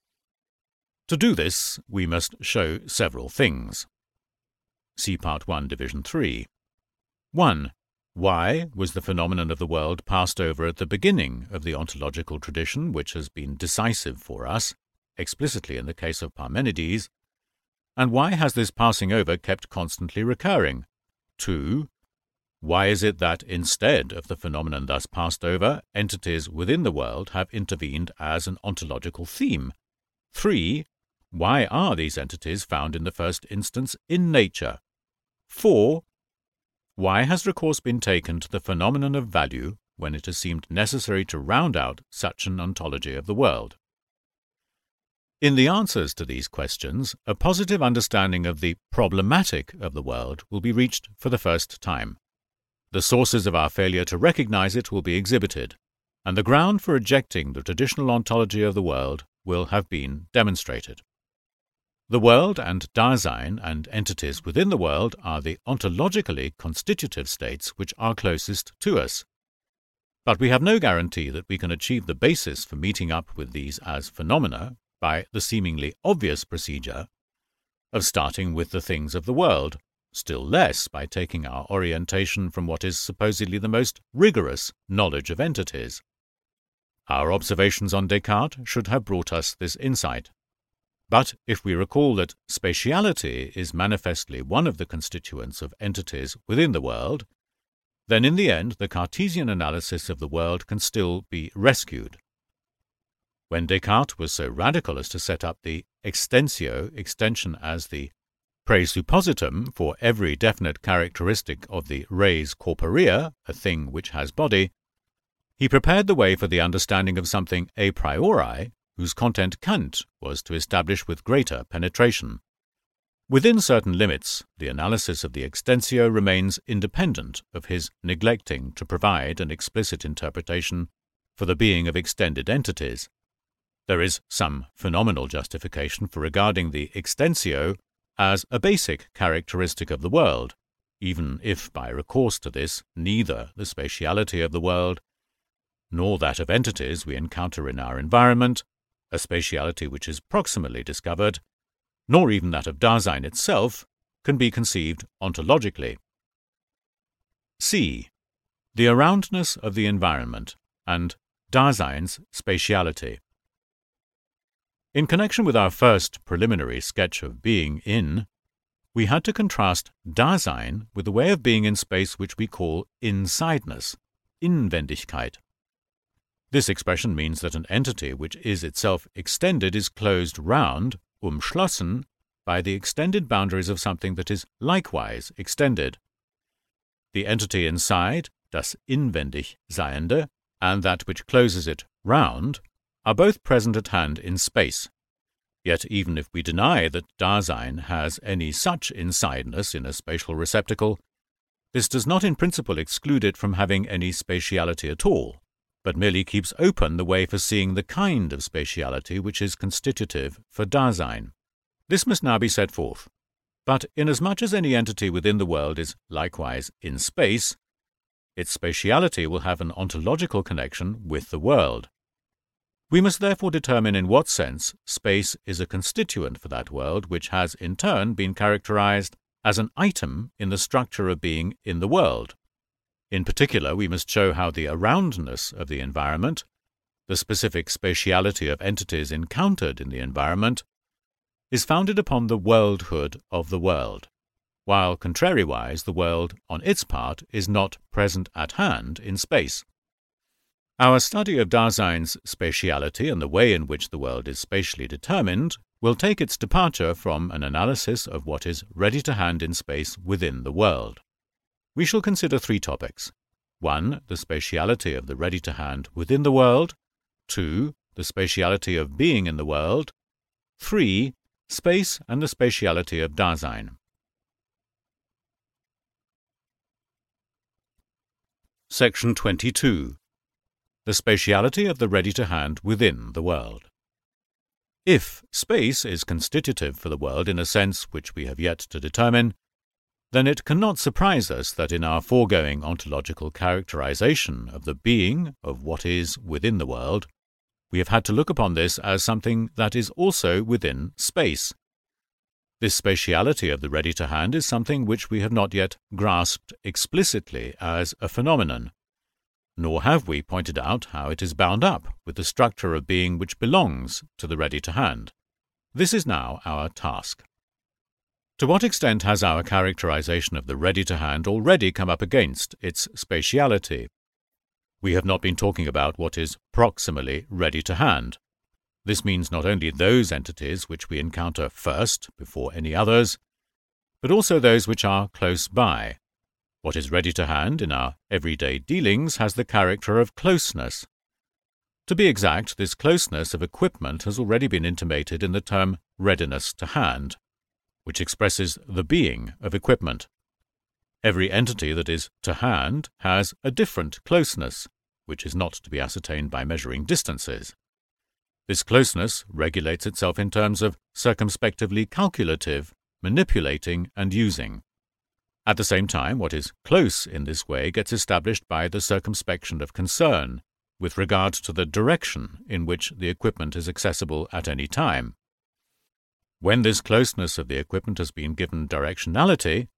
To do this, we must show several things. See Part 1, Division 3. 1. Why was the phenomenon of the world passed over at the beginning of the ontological tradition which has been decisive for us, explicitly in the case of Parmenides, and why has this passing over kept constantly recurring? 2. Why is it that instead of the phenomenon thus passed over, entities within the world have intervened as an ontological theme? 3. Why are these entities found in the first instance in nature? 4. Why has recourse been taken to the phenomenon of value when it has seemed necessary to round out such an ontology of the world? In the answers to these questions, a positive understanding of the problematic of the world will be reached for the first time. The sources of our failure to recognize it will be exhibited, and the ground for rejecting the traditional ontology of the world will have been demonstrated. The world and Dasein and entities within the world are the ontologically constitutive states which are closest to us. But we have no guarantee that we can achieve the basis for meeting up with these as phenomena by the seemingly obvious procedure of starting with the things of the world, still less by taking our orientation from what is supposedly the most rigorous knowledge of entities. Our observations on Descartes should have brought us this insight. But if we recall that spatiality is manifestly one of the constituents of entities within the world, then in the end the Cartesian analysis of the world can still be rescued. When Descartes was so radical as to set up the extensio extension as the presuppositum for every definite characteristic of the res corporea, a thing which has body, he prepared the way for the understanding of something a priori, whose content Kant was to establish with greater penetration. Within certain limits, the analysis of the extensio remains independent of his neglecting to provide an explicit interpretation for the being of extended entities. There is some phenomenal justification for regarding the extensio as a basic characteristic of the world, even if by recourse to this neither the spatiality of the world nor that of entities we encounter in our environment, a spatiality which is proximally discovered, nor even that of Dasein itself, can be conceived ontologically. C. The aroundness of the environment and Dasein's spatiality. In connection with our first preliminary sketch of being in, we had to contrast Dasein with the way of being in space which we call insideness, Inwendigkeit. This expression means that an entity which is itself extended is closed round, umschlossen, by the extended boundaries of something that is likewise extended. The entity inside, das inwendig Seiende, and that which closes it round, are both present at hand in space. Yet even if we deny that Dasein has any such insideness in a spatial receptacle, this does not in principle exclude it from having any spatiality at all, but merely keeps open the way for seeing the kind of spatiality which is constitutive for Dasein. This must now be set forth. But inasmuch as any entity within the world is likewise in space, its spatiality will have an ontological connection with the world. We must therefore determine in what sense space is a constituent for that world which has in turn been characterized as an item in the structure of being in the world. In particular, we must show how the aroundness of the environment, the specific spatiality of entities encountered in the environment, is founded upon the worldhood of the world, while contrariwise the world, on its part, is not present at hand in space. Our study of Dasein's spatiality and the way in which the world is spatially determined will take its departure from an analysis of what is ready to hand in space within the world. We shall consider three topics. 1. The spatiality of the ready-to-hand within the world. 2. The spatiality of being in the world. 3. Space and the spatiality of Dasein. Section 22. The spatiality of the ready-to-hand within the world. If space is constitutive for the world in a sense which we have yet to determine, then it cannot surprise us that in our foregoing ontological characterization of the being of what is within the world, we have had to look upon this as something that is also within space. This spatiality of the ready-to-hand is something which we have not yet grasped explicitly as a phenomenon, nor have we pointed out how it is bound up with the structure of being which belongs to the ready-to-hand. This is now our task. To what extent has our characterization of the ready-to-hand already come up against its spatiality? We have not been talking about what is proximally ready-to-hand. This means not only those entities which we encounter first before any others, but also those which are close by. What is ready-to-hand in our everyday dealings has the character of closeness. To be exact, this closeness of equipment has already been intimated in the term readiness to hand, which expresses the being of equipment. Every entity that is to hand has a different closeness, which is not to be ascertained by measuring distances. This closeness regulates itself in terms of circumspectively calculative, manipulating, and using. At the same time, what is close in this way gets established by the circumspection of concern, with regard to the direction in which the equipment is accessible at any time. When this closeness of the equipment has been given directionality,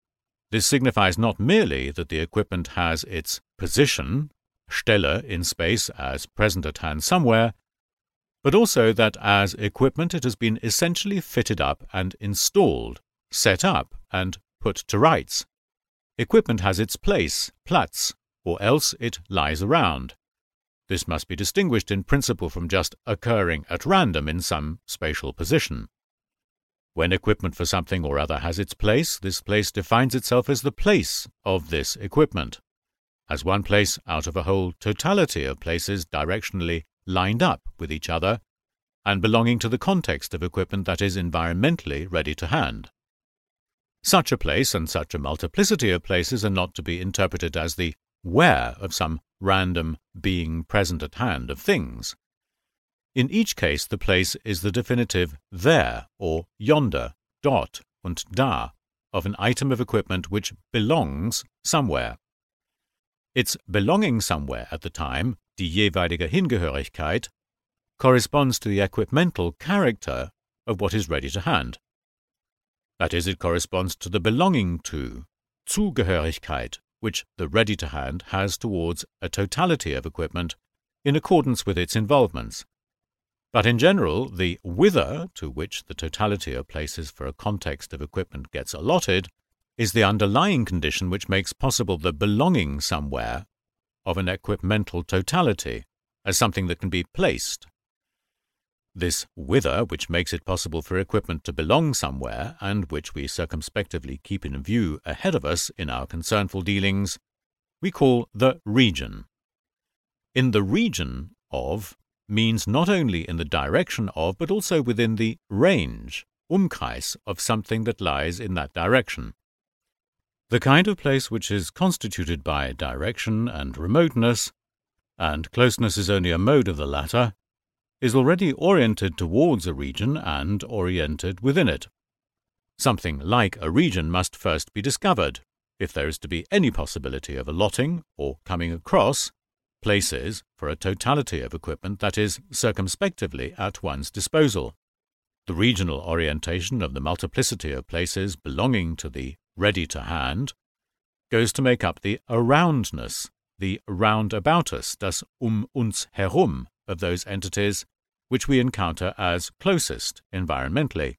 This signifies not merely that the equipment has its position, Stelle, in space as present at hand somewhere, but also that as equipment it has been essentially fitted up and installed, set up and put to rights. Equipment has its place, Platz, or else it lies around. This must be distinguished in principle from just occurring at random in some spatial position. When equipment for something or other has its place, this place defines itself as the place of this equipment, as one place out of a whole totality of places directionally lined up with each other and belonging to the context of equipment that is environmentally ready to hand. Such a place and such a multiplicity of places are not to be interpreted as the where of some random being present at hand of things. In each case, the place is the definitive there or yonder, dort und da of an item of equipment which belongs somewhere. Its belonging somewhere at the time, die jeweilige Hingehörigkeit, corresponds to the equipmental character of what is ready to hand. That is, it corresponds to the belonging to, Zugehörigkeit, which the ready to hand has towards a totality of equipment in accordance with its involvements. But in general, the whither to which the totality of places for a context of equipment gets allotted is the underlying condition which makes possible the belonging somewhere of an equipmental totality as something that can be placed. This whither, which makes it possible for equipment to belong somewhere and which we circumspectively keep in view ahead of us in our concernful dealings, we call the region. In the region of means not only in the direction of, but also within the range, Umkreis, of something that lies in that direction. The kind of place which is constituted by direction and remoteness, and closeness is only a mode of the latter, is already oriented towards a region and oriented within it. Something like a region must first be discovered, if there is to be any possibility of allotting or coming across places for a totality of equipment that is circumspectively at one's disposal. The regional orientation of the multiplicity of places belonging to the ready to hand goes to make up the aroundness, the roundaboutus, das uns herum, of those entities which we encounter as closest environmentally.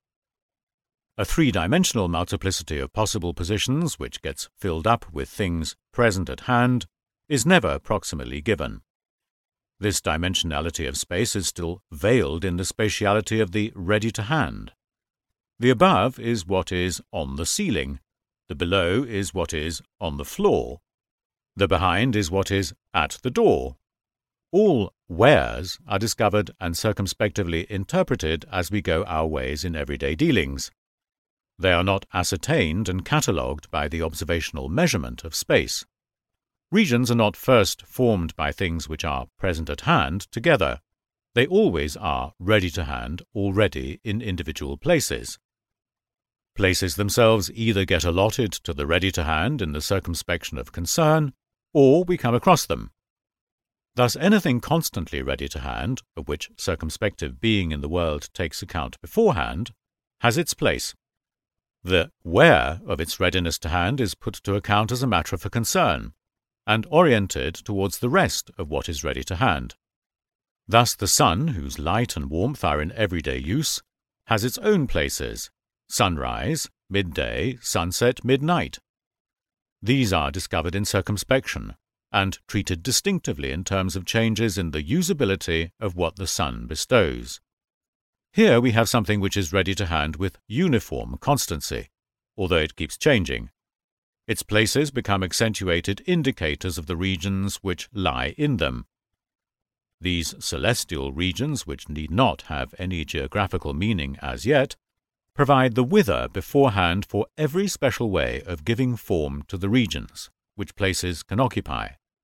A three-dimensional multiplicity of possible positions which gets filled up with things present at hand is never proximally given. This dimensionality of space is still veiled in the spatiality of the ready-to-hand. The above is what is on the ceiling, the below is what is on the floor, the behind is what is at the door. All wheres are discovered and circumspectively interpreted as we go our ways in everyday dealings. They are not ascertained and catalogued by the observational measurement of space. Regions are not first formed by things which are present at hand together. They always are ready to hand already in individual places. Places themselves either get allotted to the ready to hand in the circumspection of concern, or we come across them. Thus anything constantly ready to hand, of which circumspective being in the world takes account beforehand, has its place. The where of its readiness to hand is put to account as a matter for concern, and oriented towards the rest of what is ready to hand. Thus the sun, whose light and warmth are in everyday use, has its own places: sunrise, midday, sunset, midnight. These are discovered in circumspection, and treated distinctively in terms of changes in the usability of what the sun bestows. Here we have something which is ready to hand with uniform constancy, although it keeps changing. Its places become accentuated indicators of the regions which lie in them. These celestial regions, which need not have any geographical meaning as yet, provide the whither beforehand for every special way of giving form to the regions which places can occupy.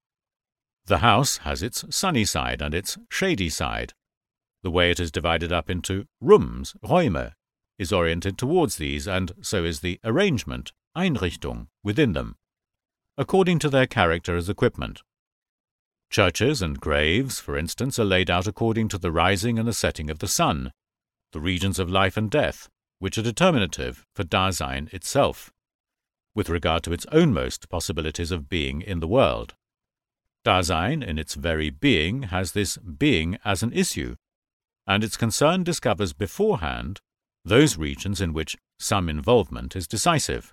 The house has its sunny side and its shady side. The way it is divided up into rooms, Räume, is oriented towards these, and so is the arrangement, Einrichtung, within them, according to their character as equipment. Churches and graves, for instance, are laid out according to the rising and the setting of the sun, the regions of life and death, which are determinative for Dasein itself. with regard to its ownmost possibilities of being in the world. Dasein, in its very being, has this being as an issue, and its concern discovers beforehand those regions in which some involvement is decisive.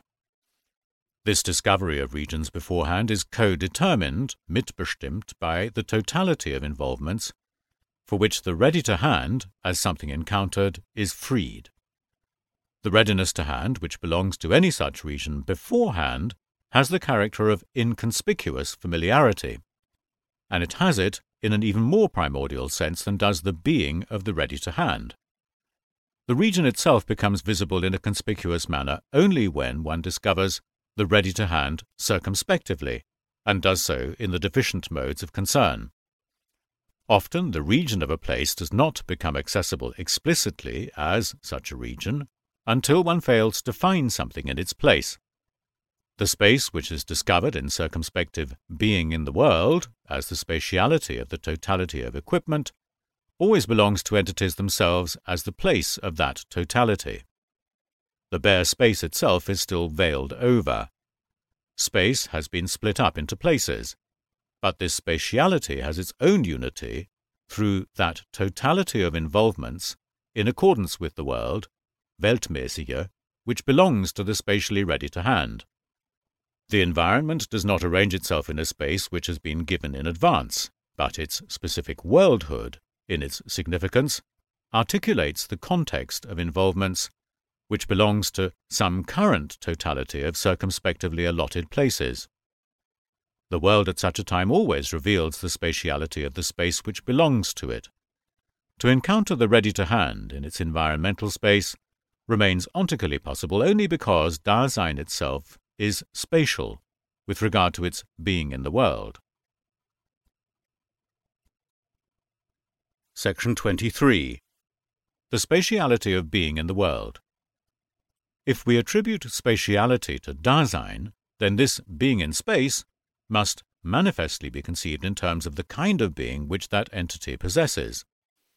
This discovery of regions beforehand is co-determined, mitbestimmt, by the totality of involvements, for which the ready-to-hand, as something encountered, is freed. The readiness to hand, which belongs to any such region beforehand, has the character of inconspicuous familiarity, and it has it in an even more primordial sense than does the being of the ready-to-hand. The region itself becomes visible in a conspicuous manner only when one discovers the ready-to-hand circumspectively, and does so in the deficient modes of concern. Often the region of a place does not become accessible explicitly as such a region until one fails to find something in its place. The space which is discovered in circumspective being in the world, as the spatiality of the totality of equipment, always belongs to entities themselves as the place of that totality. The bare space itself is still veiled over. Space has been split up into places, but this spatiality has its own unity through that totality of involvements in accordance with the world, Weltmäßige, which belongs to the spatially ready-to-hand. The environment does not arrange itself in a space which has been given in advance, but its specific worldhood, in its significance, articulates the context of involvements which belongs to some current totality of circumspectively allotted places. The world at such a time always reveals the spatiality of the space which belongs to it. To encounter the ready-to-hand in its environmental space remains ontically possible only because Dasein itself is spatial with regard to its being in the world. Section 23. The spatiality of being in the world. If we attribute spatiality to Dasein, then this being in space must manifestly be conceived in terms of the kind of being which that entity possesses.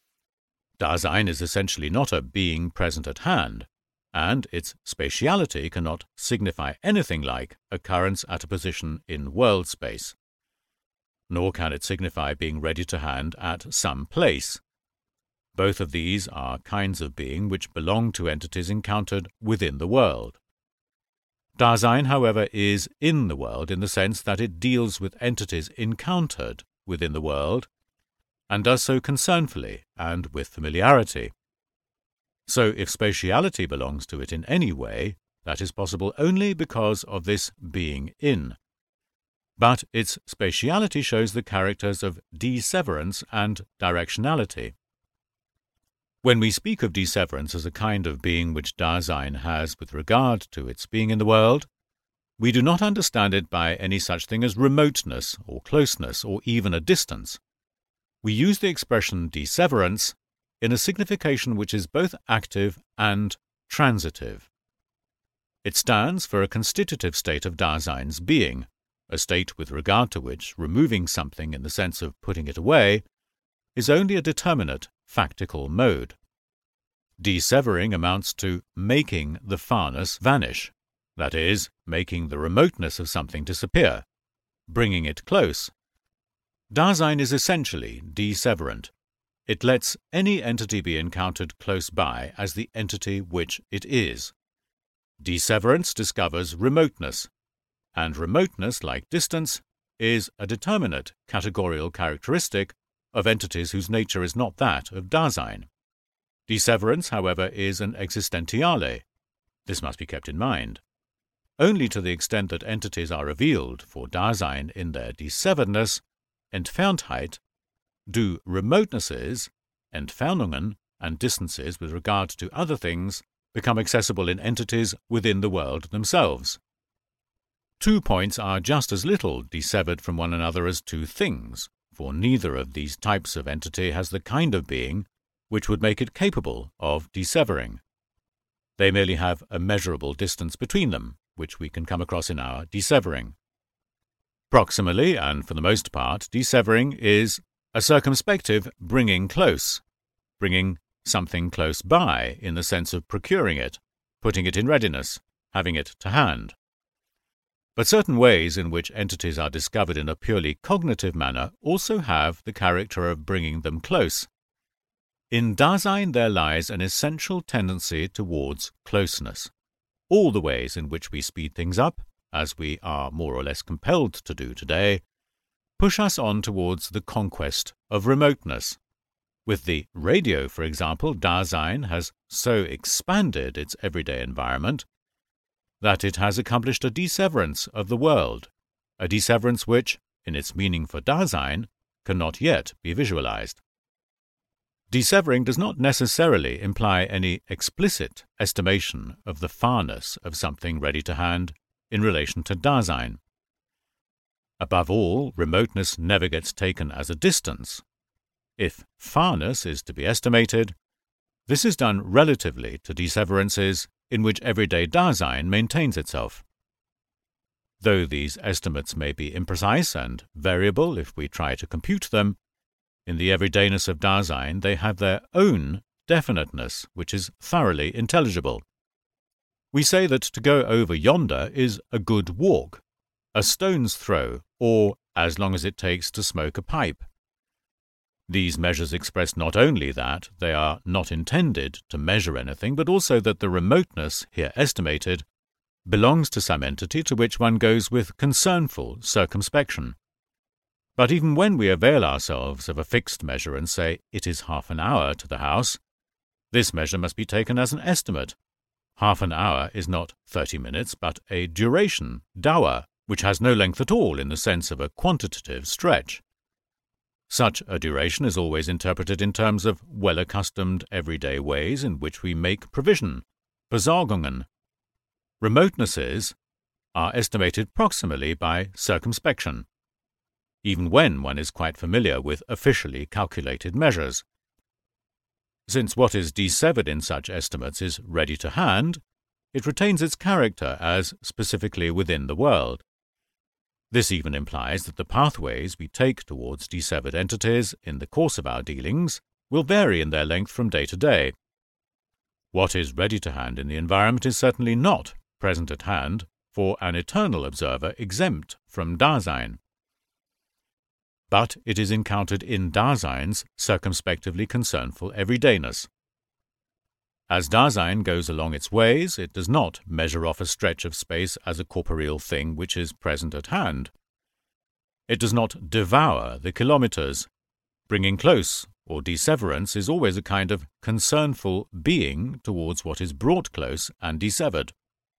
Dasein is essentially not a being present at hand, and its spatiality cannot signify anything like occurrence at a position in world space. Nor can it signify being ready to hand at some place. Both of these are kinds of being which belong to entities encountered within the world. Dasein, however, is in the world in the sense that it deals with entities encountered within the world, and does so concernfully and with familiarity. So if spatiality belongs to it in any way, that is possible only because of this being in. But its spatiality shows the characters of disseverance and directionality. When we speak of disseverance as a kind of being which Dasein has with regard to its being in the world, we do not understand it by any such thing as remoteness or closeness or even a distance. We use the expression disseverance in a signification which is both active and transitive. It stands for a constitutive state of Dasein's being, a state with regard to which removing something in the sense of putting it away is only a determinate, factical mode. Dissevering amounts to making the farness vanish, that is, making the remoteness of something disappear, bringing it close. Dasein is essentially disseverant. It lets any entity be encountered close by as the entity which it is. Disseverance discovers remoteness, and remoteness, like distance, is a determinate categorial characteristic of entities whose nature is not that of Dasein. Disseverance, however, is an existentiale. This must be kept in mind. Only to the extent that entities are revealed for Dasein in their disseveredness, Entferntheit, do remotenesses, Entfernungen, and distances with regard to other things become accessible in entities within the world themselves. Two points are just as little dissevered from one another as two things, for neither of these types of entity has the kind of being which would make it capable of dissevering. They merely have a measurable distance between them, which we can come across in our dissevering. Proximally, and for the most part, dissevering is a circumspective bringing close, bringing something close by in the sense of procuring it, putting it in readiness, having it to hand. But certain ways in which entities are discovered in a purely cognitive manner also have the character of bringing them close. In Dasein there lies an essential tendency towards closeness. All the ways in which we speed things up, as we are more or less compelled to do today, push us on towards the conquest of remoteness. With the radio, for example, Dasein has so expanded its everyday environment that it has accomplished a deseverance of the world, a deseverance which, in its meaning for Dasein, cannot yet be visualized. Desevering does not necessarily imply any explicit estimation of the farness of something ready to hand in relation to Dasein. Above all, remoteness never gets taken as a distance. If farness is to be estimated, this is done relatively to deseverances in which everyday Dasein maintains itself. Though these estimates may be imprecise and variable if we try to compute them, in the everydayness of Dasein they have their own definiteness, which is thoroughly intelligible. We say that to go over yonder is a good walk, a stone's throw, or as long as it takes to smoke a pipe. These measures express not only that they are not intended to measure anything, but also that the remoteness here estimated belongs to some entity to which one goes with concernful circumspection. But even when we avail ourselves of a fixed measure and say it is half an hour to the house, this measure must be taken as an estimate. Half an hour is not 30 minutes, but a duration, Dauer, which has no length at all in the sense of a quantitative stretch. Such a duration is always interpreted in terms of well-accustomed everyday ways in which we make provision, Besorgungen. Remotenesses are estimated proximally by circumspection, even when one is quite familiar with officially calculated measures. Since what is desevered in such estimates is ready to hand, it retains its character as specifically within the world. This even implies that the pathways we take towards desevered entities in the course of our dealings will vary in their length from day to day. What is ready to hand in the environment is certainly not present at hand for an eternal observer exempt from Dasein. But it is encountered in Dasein's circumspectively concernful everydayness. As Dasein goes along its ways, it does not measure off a stretch of space as a corporeal thing which is present at hand. It does not devour the kilometers. Bringing close or deseverance is always a kind of concernful being towards what is brought close and desevered.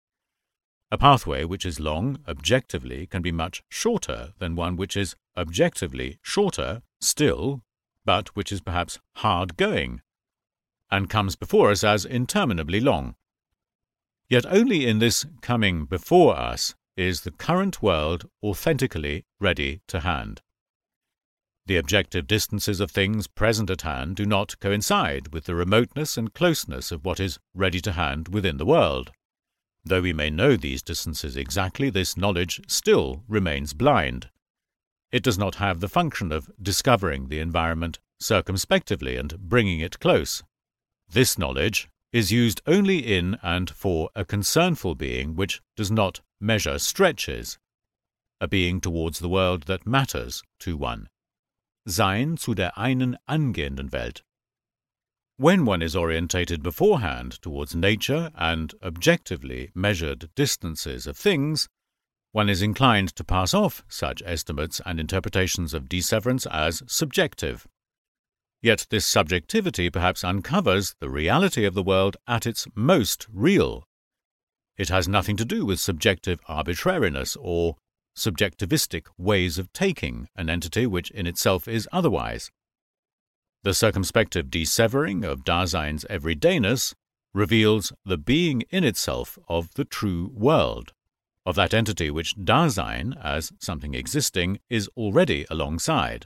A pathway which is long objectively can be much shorter than one which is objectively shorter still, but which is perhaps hard going, and comes before us as interminably long. Yet only in this coming before us is the current world authentically ready to hand. The objective distances of things present at hand do not coincide with the remoteness and closeness of what is ready to hand within the world. Though we may know these distances exactly, this knowledge still remains blind. It does not have the function of discovering the environment circumspectively and bringing it close. This knowledge is used only in and for a concernful being which does not measure stretches, a being towards the world that matters to one. Sein zu der einen angehenden Welt. When one is orientated beforehand towards nature and objectively measured distances of things, one is inclined to pass off such estimates and interpretations of deseverance as subjective. Yet this subjectivity perhaps uncovers the reality of the world at its most real. It has nothing to do with subjective arbitrariness or subjectivistic ways of taking an entity which in itself is otherwise. The circumspective desevering of Dasein's everydayness reveals the being in itself of the true world, of that entity which Dasein, as something existing, is already alongside.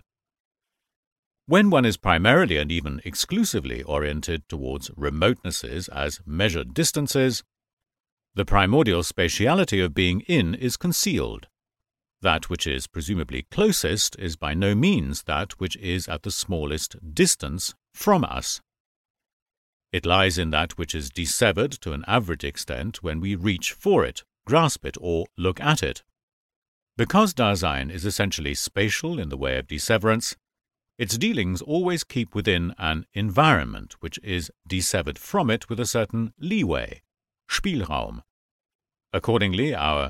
When one is primarily and even exclusively oriented towards remotenesses as measured distances, the primordial spatiality of being in is concealed. That which is presumably closest is by no means that which is at the smallest distance from us. It lies in that which is desevered to an average extent when we reach for it, grasp it, or look at it. Because Dasein is essentially spatial in the way of disseverance, its dealings always keep within an environment which is dissevered from it with a certain leeway, Spielraum. Accordingly, our